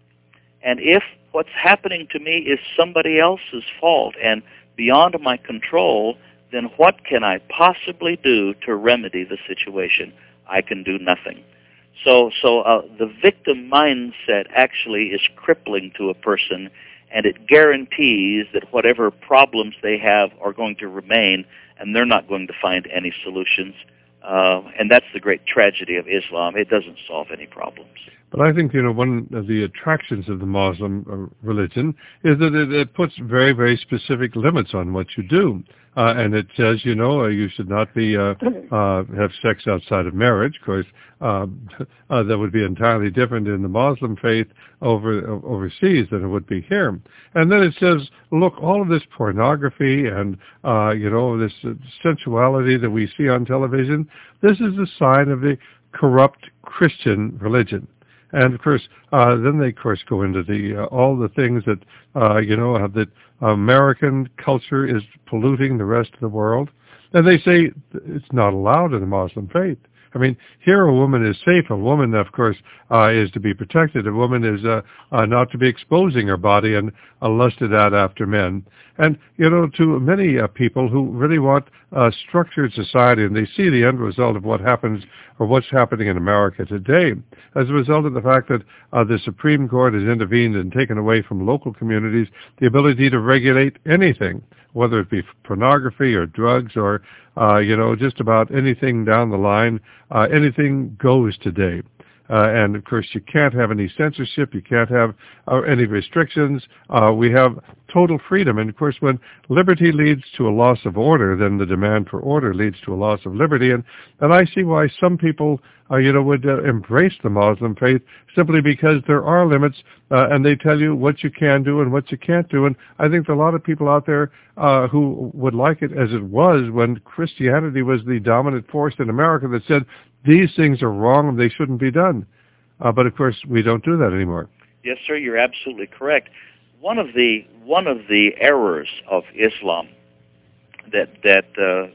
and if what's happening to me is somebody else's fault and beyond my control, then what can I possibly do to remedy the situation? I can do nothing. So the victim mindset actually is crippling to a person, and it guarantees that whatever problems they have are going to remain, and they're not going to find any solutions. And that's the great tragedy of Islam. It doesn't solve any problems. But I think, one of the attractions of the Muslim religion is that it puts very, very specific limits on what you do. And it says, you should not be have sex outside of marriage. Of course, that would be entirely different in the Muslim faith overseas than it would be here. And then it says, look, all of this pornography and, this sensuality that we see on television, this is a sign of the corrupt Christian religion. And of course, then they of course go into all the things that that American culture is polluting the rest of the world, and they say it's not allowed in the Muslim faith. I mean, here a woman is safe. A woman, of course, is to be protected. A woman is not to be exposing her body and lusted at after men. And, to many people who really want a structured society, and they see the end result of what happens or what's happening in America today, as a result of the fact that the Supreme Court has intervened and taken away from local communities the ability to regulate anything, whether it be pornography or drugs or, just about anything down the line. Anything goes today. And, of course, you can't have any censorship. You can't have any restrictions. We have total freedom. And, of course, when liberty leads to a loss of order, then the demand for order leads to a loss of liberty. And I see why some people, would embrace the Muslim faith simply because there are limits, and they tell you what you can do and what you can't do. And I think there are a lot of people out there who would like it as it was when Christianity was the dominant force in America that said, these things are wrong and they shouldn't be done. But of course, we don't do that anymore. Yes, sir, you're absolutely correct. One of the errors of Islam that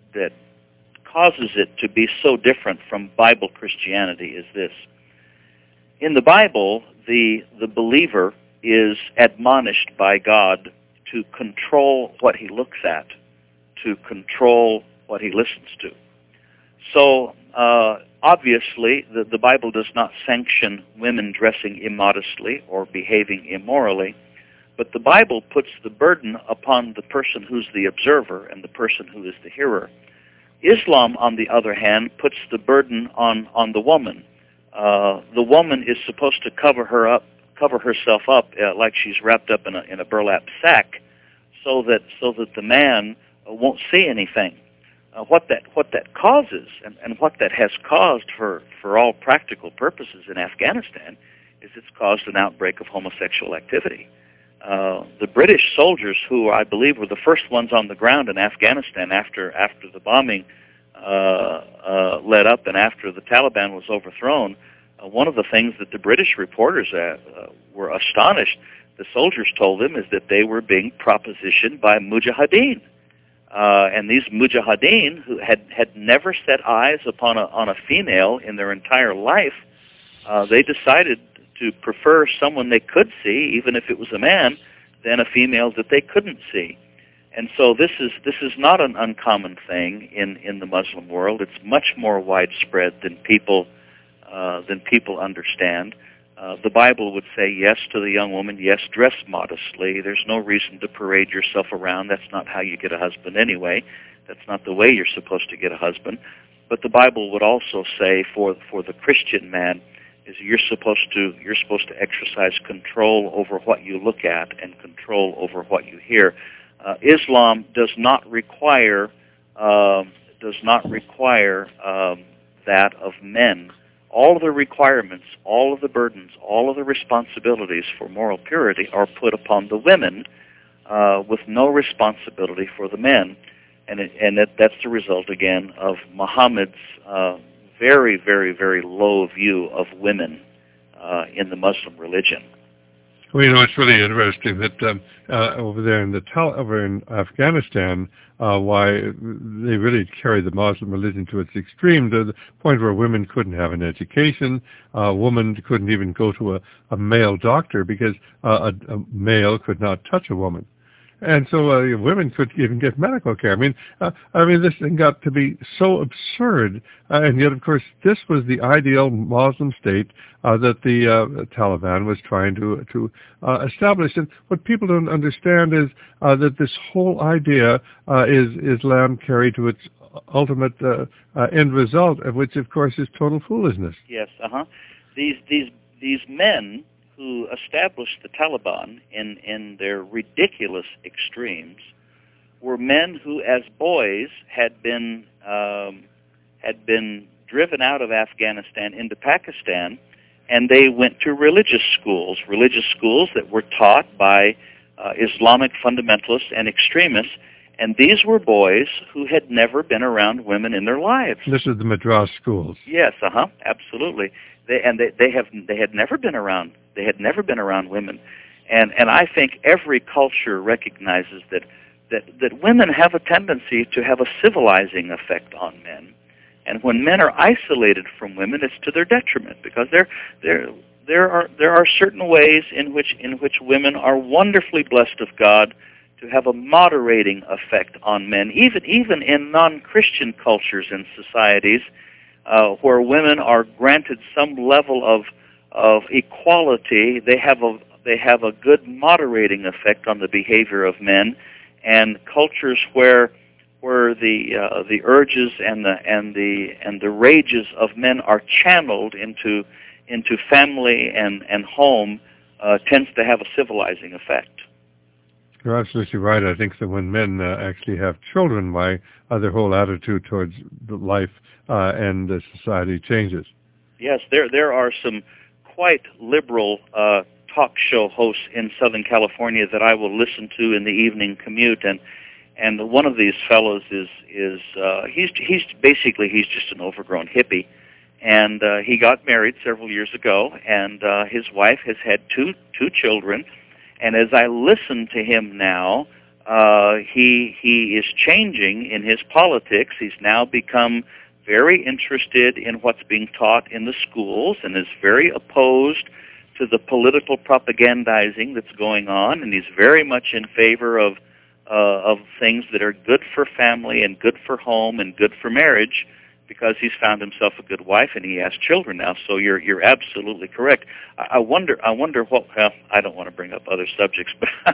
causes it to be so different from Bible Christianity is this. In the Bible, the believer is admonished by God to control what he looks at, to control what he listens to. So, obviously, the Bible does not sanction women dressing immodestly or behaving immorally, but the Bible puts the burden upon the person who's the observer and the person who is the hearer. Islam, on the other hand, puts the burden on the woman. The woman is supposed to cover herself up like she's wrapped up in a burlap sack, so that the man won't see anything. What that causes, and what that has caused for all practical purposes in Afghanistan, is it's caused an outbreak of homosexual activity. the British soldiers, who I believe were the first ones on the ground in Afghanistan after the bombing let up and after the Taliban was overthrown, one of the things that the British reporters were astonished, the soldiers told them, is that they were being propositioned by mujahideen. And these mujahideen, who had never set eyes upon a female in their entire life, they decided to prefer someone they could see, even if it was a man, than a female that they couldn't see. And so this is not an uncommon thing in the Muslim world. It's much more widespread than people understand. The Bible would say yes to the young woman, yes, dress modestly. There's no reason to parade yourself around. That's not how you get a husband anyway. That's not the way you're supposed to get a husband. But the Bible would also say for the Christian man is you're supposed to exercise control over what you look at and control over what you hear. Islam does not require that of men. All of the requirements, all of the burdens, all of the responsibilities for moral purity are put upon the women, with no responsibility for the men, and that's the result again of Muhammad's very, very, very low view of women in the Muslim religion. Well, it's really interesting that over there over in Afghanistan, why they really carried the Muslim religion to its extreme, to the point where women couldn't have an education, a woman couldn't even go to a male doctor because a male could not touch a woman. And so women could even get medical care. I mean, this thing got to be so absurd, and yet, of course, this was the ideal Muslim state that the Taliban was trying to establish. And what people don't understand is that this whole idea is Islam carried to its ultimate end result, of which, of course, is total foolishness. Yes, These men who established the Taliban in their ridiculous extremes were men who, as boys, had been driven out of Afghanistan into Pakistan, and they went to religious schools that were taught by Islamic fundamentalists and extremists, and these were boys who had never been around women in their lives. This is the Madras schools. Yes, absolutely. They had never been around. They had never been around women, and I think every culture recognizes that women have a tendency to have a civilizing effect on men, and when men are isolated from women, it's to their detriment, because there are certain ways in which women are wonderfully blessed of God to have a moderating effect on men, even in non-Christian cultures and societies, where women are granted some level of equality. They have a good moderating effect on the behavior of men, and cultures where the urges and the rages of men are channeled into family and home tends to have a civilizing effect. You're absolutely right. I think that when men actually have children, their whole attitude towards life and society changes. Yes, there are some quite liberal talk show hosts in Southern California that I will listen to in the evening commute, and one of these fellows is he's just an overgrown hippie, and he got married several years ago, and his wife has had two children. And as I listen to him now, he is changing in his politics. He's now become very interested in what's being taught in the schools and is very opposed to the political propagandizing that's going on. And he's very much in favor of things that are good for family and good for home and good for marriage, because he's found himself a good wife and he has children now. So you're absolutely correct. I wonder what. Well, I don't want to bring up other subjects, but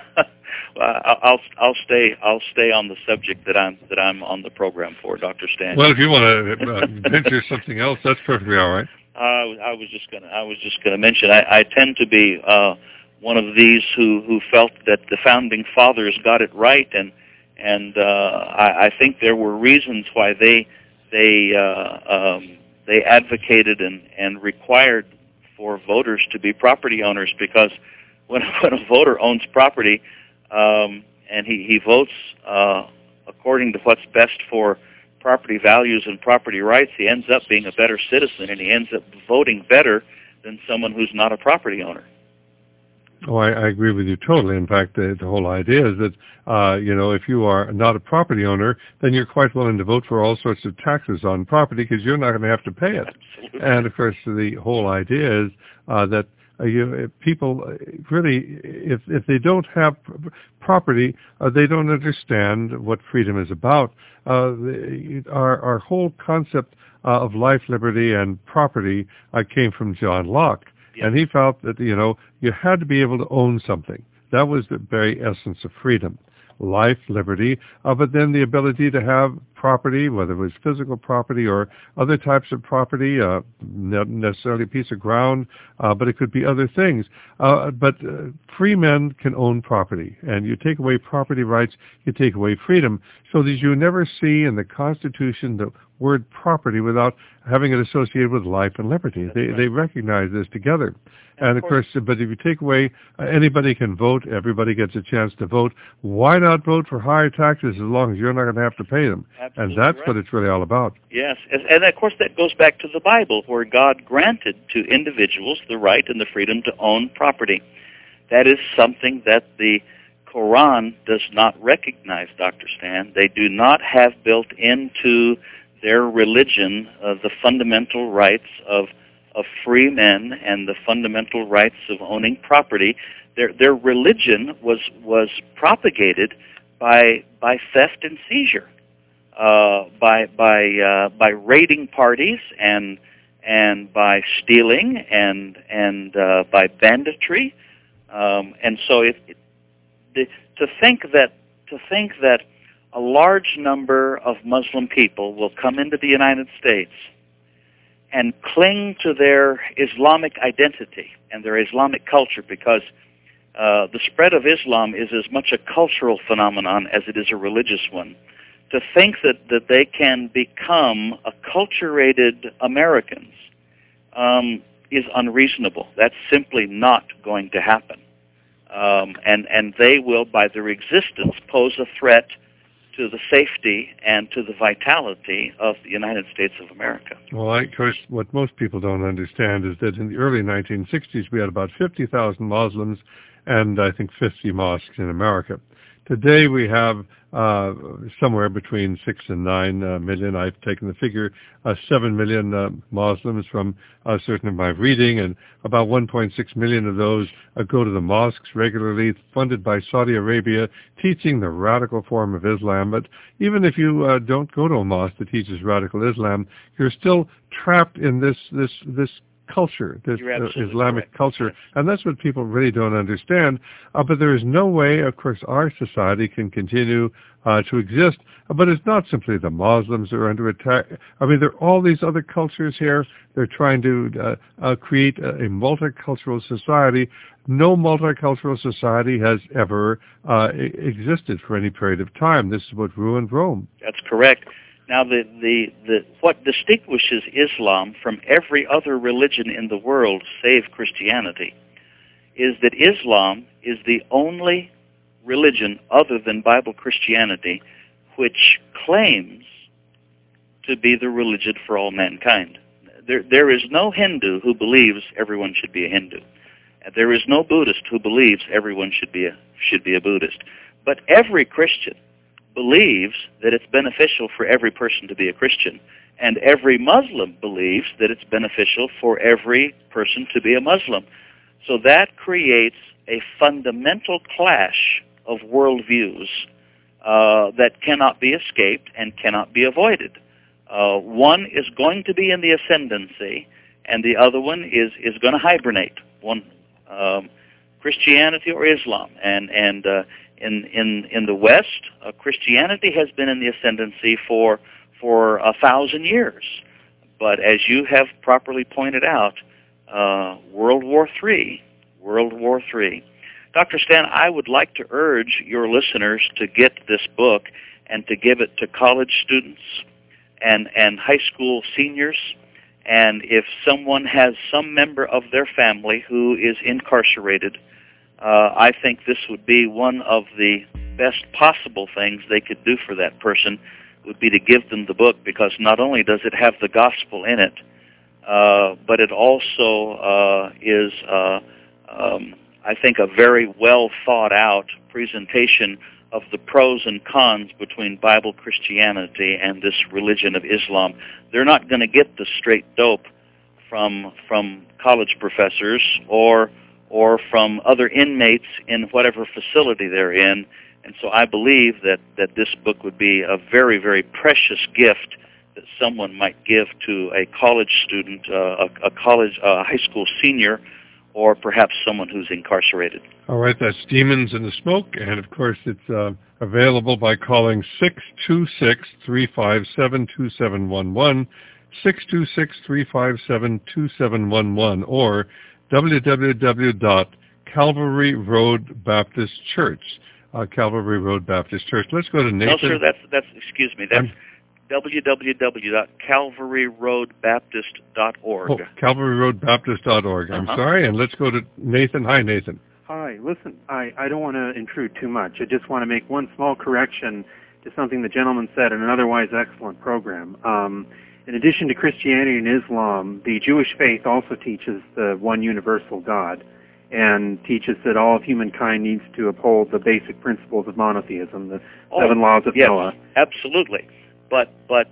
I'll stay on the subject that I'm on the program for, Dr. Stan. Well, if you want to venture something else, that's perfectly all right. I was just gonna mention I tend to be one of these who felt that the founding fathers got it right, and I think there were reasons why they advocated and required for voters to be property owners, because when a voter owns property, and he votes according to what's best for property values and property rights, he ends up being a better citizen, and he ends up voting better than someone who's not a property owner. Oh, I agree with you totally. In fact, the whole idea is that, if you are not a property owner, then you're quite willing to vote for all sorts of taxes on property because you're not going to have to pay it. Absolutely. And, of course, the whole idea is that people really, if they don't have property, they don't understand what freedom is about. Our whole concept of life, liberty, and property came from John Locke. Yeah. And he felt that, you had to be able to own something. That was the very essence of freedom. Life, liberty, but then the ability to have property, whether it was physical property or other types of property, not necessarily a piece of ground, but it could be other things. But free men can own property, and you take away property rights, you take away freedom, so that you never see in the Constitution the word property without having it associated with life and liberty. They recognize this together. And of course, but if you take away, anybody can vote, everybody gets a chance to vote. Why not vote for higher taxes as long as you're not going to have to pay them? Absolutely. And that's right. what it's really all about. Yes, and of course that goes back to the Bible, where God granted to individuals the right and the freedom to own property. That is something that the Quran does not recognize, Dr. Stan. They do not have built into their religion the fundamental rights of free men and the fundamental rights of owning property. Their religion was propagated by theft and seizure, by raiding parties and by stealing and by banditry, and so to think that a large number of Muslim people will come into the United States and cling to their Islamic identity and their Islamic culture, because the spread of Islam is as much a cultural phenomenon as it is a religious one. To think that they can become acculturated Americans is unreasonable. That's simply not going to happen. And they will, by their existence, pose a threat to the safety and to the vitality of the United States of America. Well, of course, what most people don't understand is that in the early 1960s, we had about 50,000 Muslims and I think 50 mosques in America. Today we have somewhere between 6 and 9 million. I've taken the figure 7 million Muslims from certain of my reading, and about 1.6 million of those go to the mosques regularly, funded by Saudi Arabia, teaching the radical form of Islam. But even if you don't go to a mosque that teaches radical Islam, you're still trapped in this culture, this Islamic correct. culture, and that's what people really don't understand. But there is no way, of course, our society can continue to exist. But it's not simply the Muslims that are under attack. I mean, there are all these other cultures here. They're trying to create a multicultural society. No multicultural society has ever existed for any period of time. This is what ruined Rome. That's correct. Now, what distinguishes Islam from every other religion in the world, save Christianity, is that Islam is the only religion other than Bible Christianity which claims to be the religion for all mankind. There is no Hindu who believes everyone should be a Hindu. There is no Buddhist who believes everyone should be a Buddhist. But every Christian believes that it's beneficial for every person to be a Christian, and every Muslim believes that it's beneficial for every person to be a Muslim. So that creates a fundamental clash of worldviews that cannot be escaped and cannot be avoided. One is going to be in the ascendancy, and the other one is going to hibernate. One, Christianity or Islam, and in the West, Christianity has been in the ascendancy for 1,000 years. But as you have properly pointed out, World War III. Dr. Stan, I would like to urge your listeners to get this book and to give it to college students and high school seniors. And if someone has some member of their family who is incarcerated, I think this would be one of the best possible things they could do for that person, would be to give them the book, because not only does it have the gospel in it, but it also is, I think, a very well thought out presentation of the pros and cons between Bible Christianity and this religion of Islam. They're not going to get the straight dope from college professors or from other inmates in whatever facility they're in. And so I believe that this book would be a very, very precious gift that someone might give to a college student, a high school senior, or perhaps someone who's incarcerated. All right, that's Demons in the Smoke, and of course it's available by calling 626-357-2711, 626-357-2711, or www.Calvary Road Baptist Church. Calvary Road Baptist Church. Let's go to Nathan. No, sir, that's excuse me, that's www.calvaryroadbaptist.org. Oh, calvaryroadbaptist.org. I'm sorry, and let's go to Nathan. Hi, Nathan. Hi, listen, I don't want to intrude too much. I just want to make one small correction to something the gentleman said in an otherwise excellent program. In addition to Christianity and Islam, the Jewish faith also teaches the one universal God, and teaches that all of humankind needs to uphold the basic principles of monotheism, the 7 laws of Noah. Absolutely. But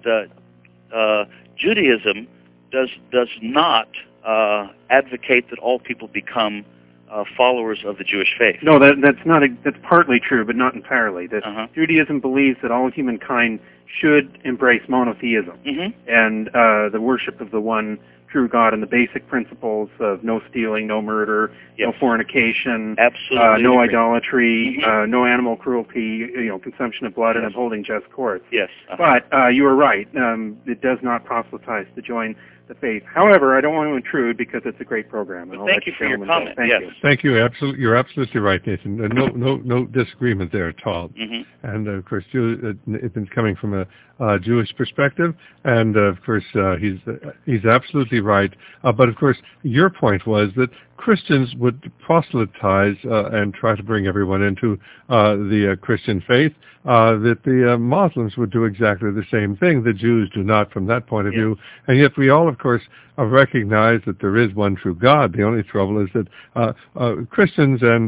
Judaism does not advocate that all people become followers of the Jewish faith. No, that's partly true, but not entirely. That Judaism believes that all humankind should embrace monotheism and the worship of the one true God, and the basic principles of no stealing, no murder, no fornication, no idolatry, no animal cruelty, consumption of blood, and upholding just courts. Yes. But you are right. It does not proselytize to join the faith. However, I don't want to intrude because it's a great program. And thank you for your comment. Thank you. Thank you. You're absolutely right, Nathan. No disagreement there at all. And of course, Nathan's coming from a Jewish perspective, and of course, he's absolutely right. But of course, your point was that Christians would proselytize and try to bring everyone into the Christian faith, that the Muslims would do exactly the same thing. The Jews do not from that point of view. And yet we all, of course, recognize that there is one true God. The only trouble is that Christians and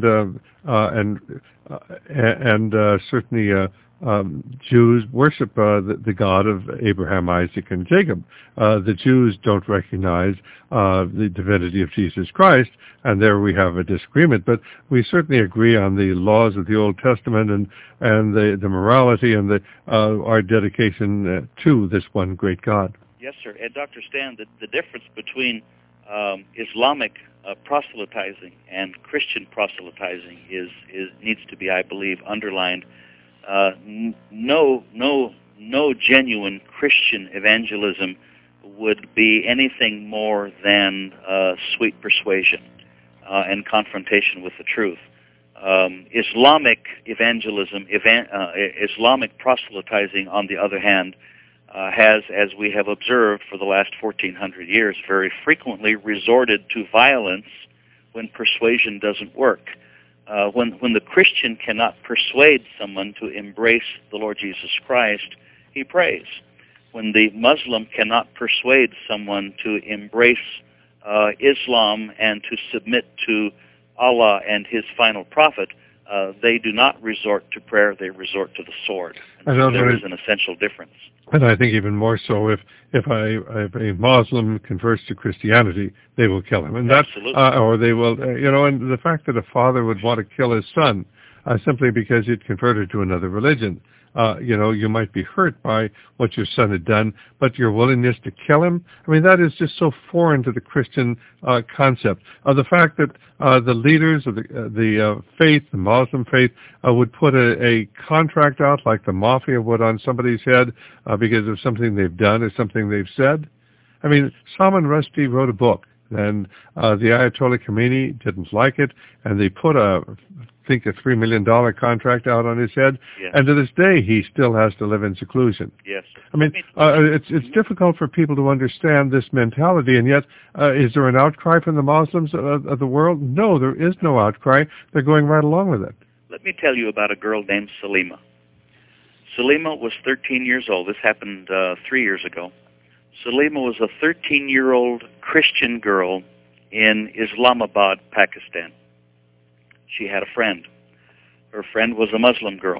certainly Jews worship the God of Abraham, Isaac, and Jacob. The Jews don't recognize the divinity of Jesus Christ, and there we have a disagreement. But we certainly agree on the laws of the Old Testament and the morality and our dedication to this one great God. Yes, sir. And Dr. Stan, the difference between Islamic proselytizing and Christian proselytizing needs to be, I believe, underlined. No genuine Christian evangelism would be anything more than sweet persuasion and confrontation with the truth. Islamic evangelism, Islamic proselytizing, on the other hand, has, as we have observed for the last 1,400 years, very frequently resorted to violence when persuasion doesn't work. When the Christian cannot persuade someone to embrace the Lord Jesus Christ, he prays. When the Muslim cannot persuade someone to embrace Islam and to submit to Allah and his final prophet, they do not resort to prayer, they resort to the sword. And so there is an essential difference. And I think even more so if a Muslim converts to Christianity, they will kill him. And absolutely. Or they will, and the fact that a father would want to kill his son simply because he'd converted to another religion, you might be hurt by what your son had done, but your willingness to kill him, I mean, that is just so foreign to the Christian concept. The fact that the leaders of the faith, the Muslim faith, would put a contract out like the mafia would on somebody's head because of something they've done or something they've said. I mean, Salman Rushdie wrote a book Then the Ayatollah Khomeini didn't like it, and they put I think a $3 million contract out on his head. Yes. And to this day, he still has to live in seclusion. Yes. I mean, it's difficult for people to understand this mentality, and yet is there an outcry from the Muslims of the world? No, there is no outcry. They're going right along with it. Let me tell you about a girl named Salima. Salima was 13 years old. This happened 3 years ago. Salima was a 13-year-old Christian girl in Islamabad, Pakistan. She had a friend. Her friend was a Muslim girl.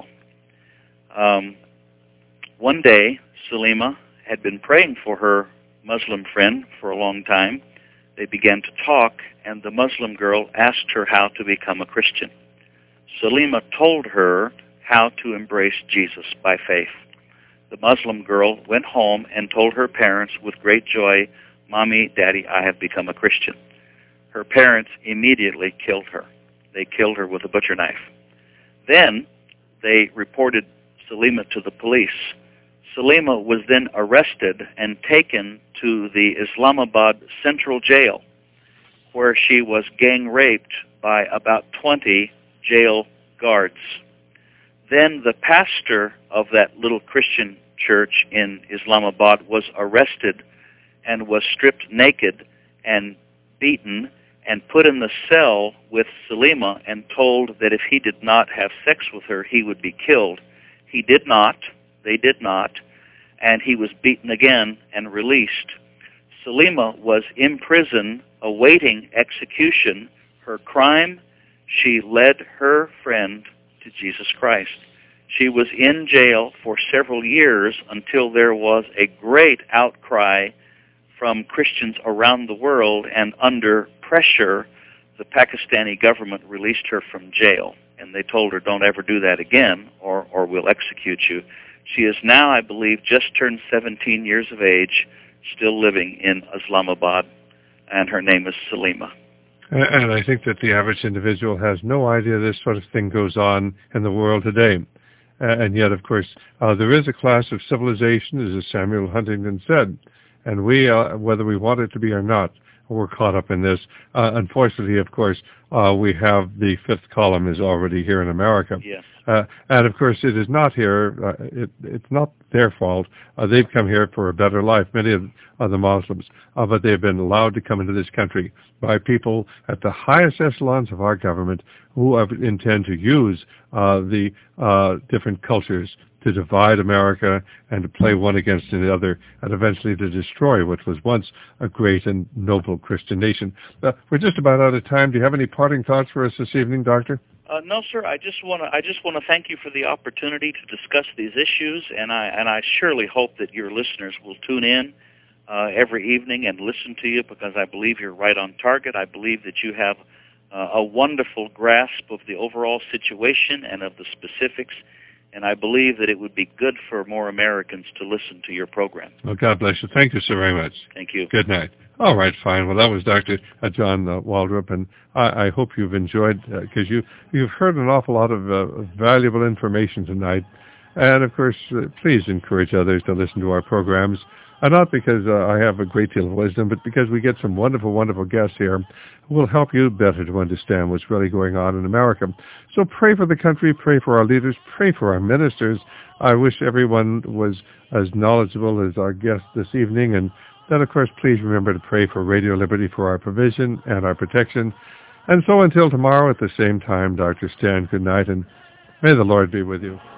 One day, Salima had been praying for her Muslim friend for a long time. They began to talk, and the Muslim girl asked her how to become a Christian. Salima told her how to embrace Jesus by faith. The Muslim girl went home and told her parents with great joy, "Mommy, Daddy, I have become a Christian." Her parents immediately killed her. They killed her with a butcher knife. Then they reported Salima to the police. Salima was then arrested and taken to the Islamabad Central Jail, where she was gang raped by about 20 jail guards. Then the pastor of that little Christian church in Islamabad was arrested and was stripped naked and beaten and put in the cell with Salima and told that if he did not have sex with her, he would be killed. He did not. They did not. And he was beaten again and released. Salima was in prison awaiting execution. Her crime, she led her friend to Jesus Christ. She was in jail for several years until there was a great outcry from Christians around the world, and under pressure, the Pakistani government released her from jail. And they told her, "Don't ever do that again, or we'll execute you." She is now, I believe, just turned 17 years of age, still living in Islamabad, and her name is Salima. And I think that the average individual has no idea this sort of thing goes on in the world today. And yet, of course, there is a class of civilization, as Samuel Huntington said, and we, whether we want it to be or not, we're caught up in this. Unfortunately, of course, we have the fifth column is already here in America. Yes. And, of course, it is not here. It's not their fault. They've come here for a better life, many of the Muslims, but they've been allowed to come into this country by people at the highest echelons of our government who intend to use the different cultures to divide America and to play one against the other, and eventually to destroy what was once a great and noble Christian nation. We're just about out of time. Do you have any parting thoughts for us this evening, Doctor? No, sir. I just want to thank you for the opportunity to discuss these issues, and I surely hope that your listeners will tune in every evening and listen to you, because I believe you're right on target. I believe that you have a wonderful grasp of the overall situation and of the specifics, and I believe that it would be good for more Americans to listen to your program. Well, God bless you. Thank you so very much. Thank you. Good night. All right, fine. Well, that was Dr. John Waldrop, and I hope you've enjoyed, because you've heard an awful lot of valuable information tonight. And, of course, please encourage others to listen to our programs. Not because I have a great deal of wisdom, but because we get some wonderful, wonderful guests here who will help you better to understand what's really going on in America. So pray for the country, pray for our leaders, pray for our ministers. I wish everyone was as knowledgeable as our guest this evening. And then, of course, please remember to pray for Radio Liberty for our provision and our protection. And so until tomorrow at the same time, Dr. Stan, good night, and may the Lord be with you.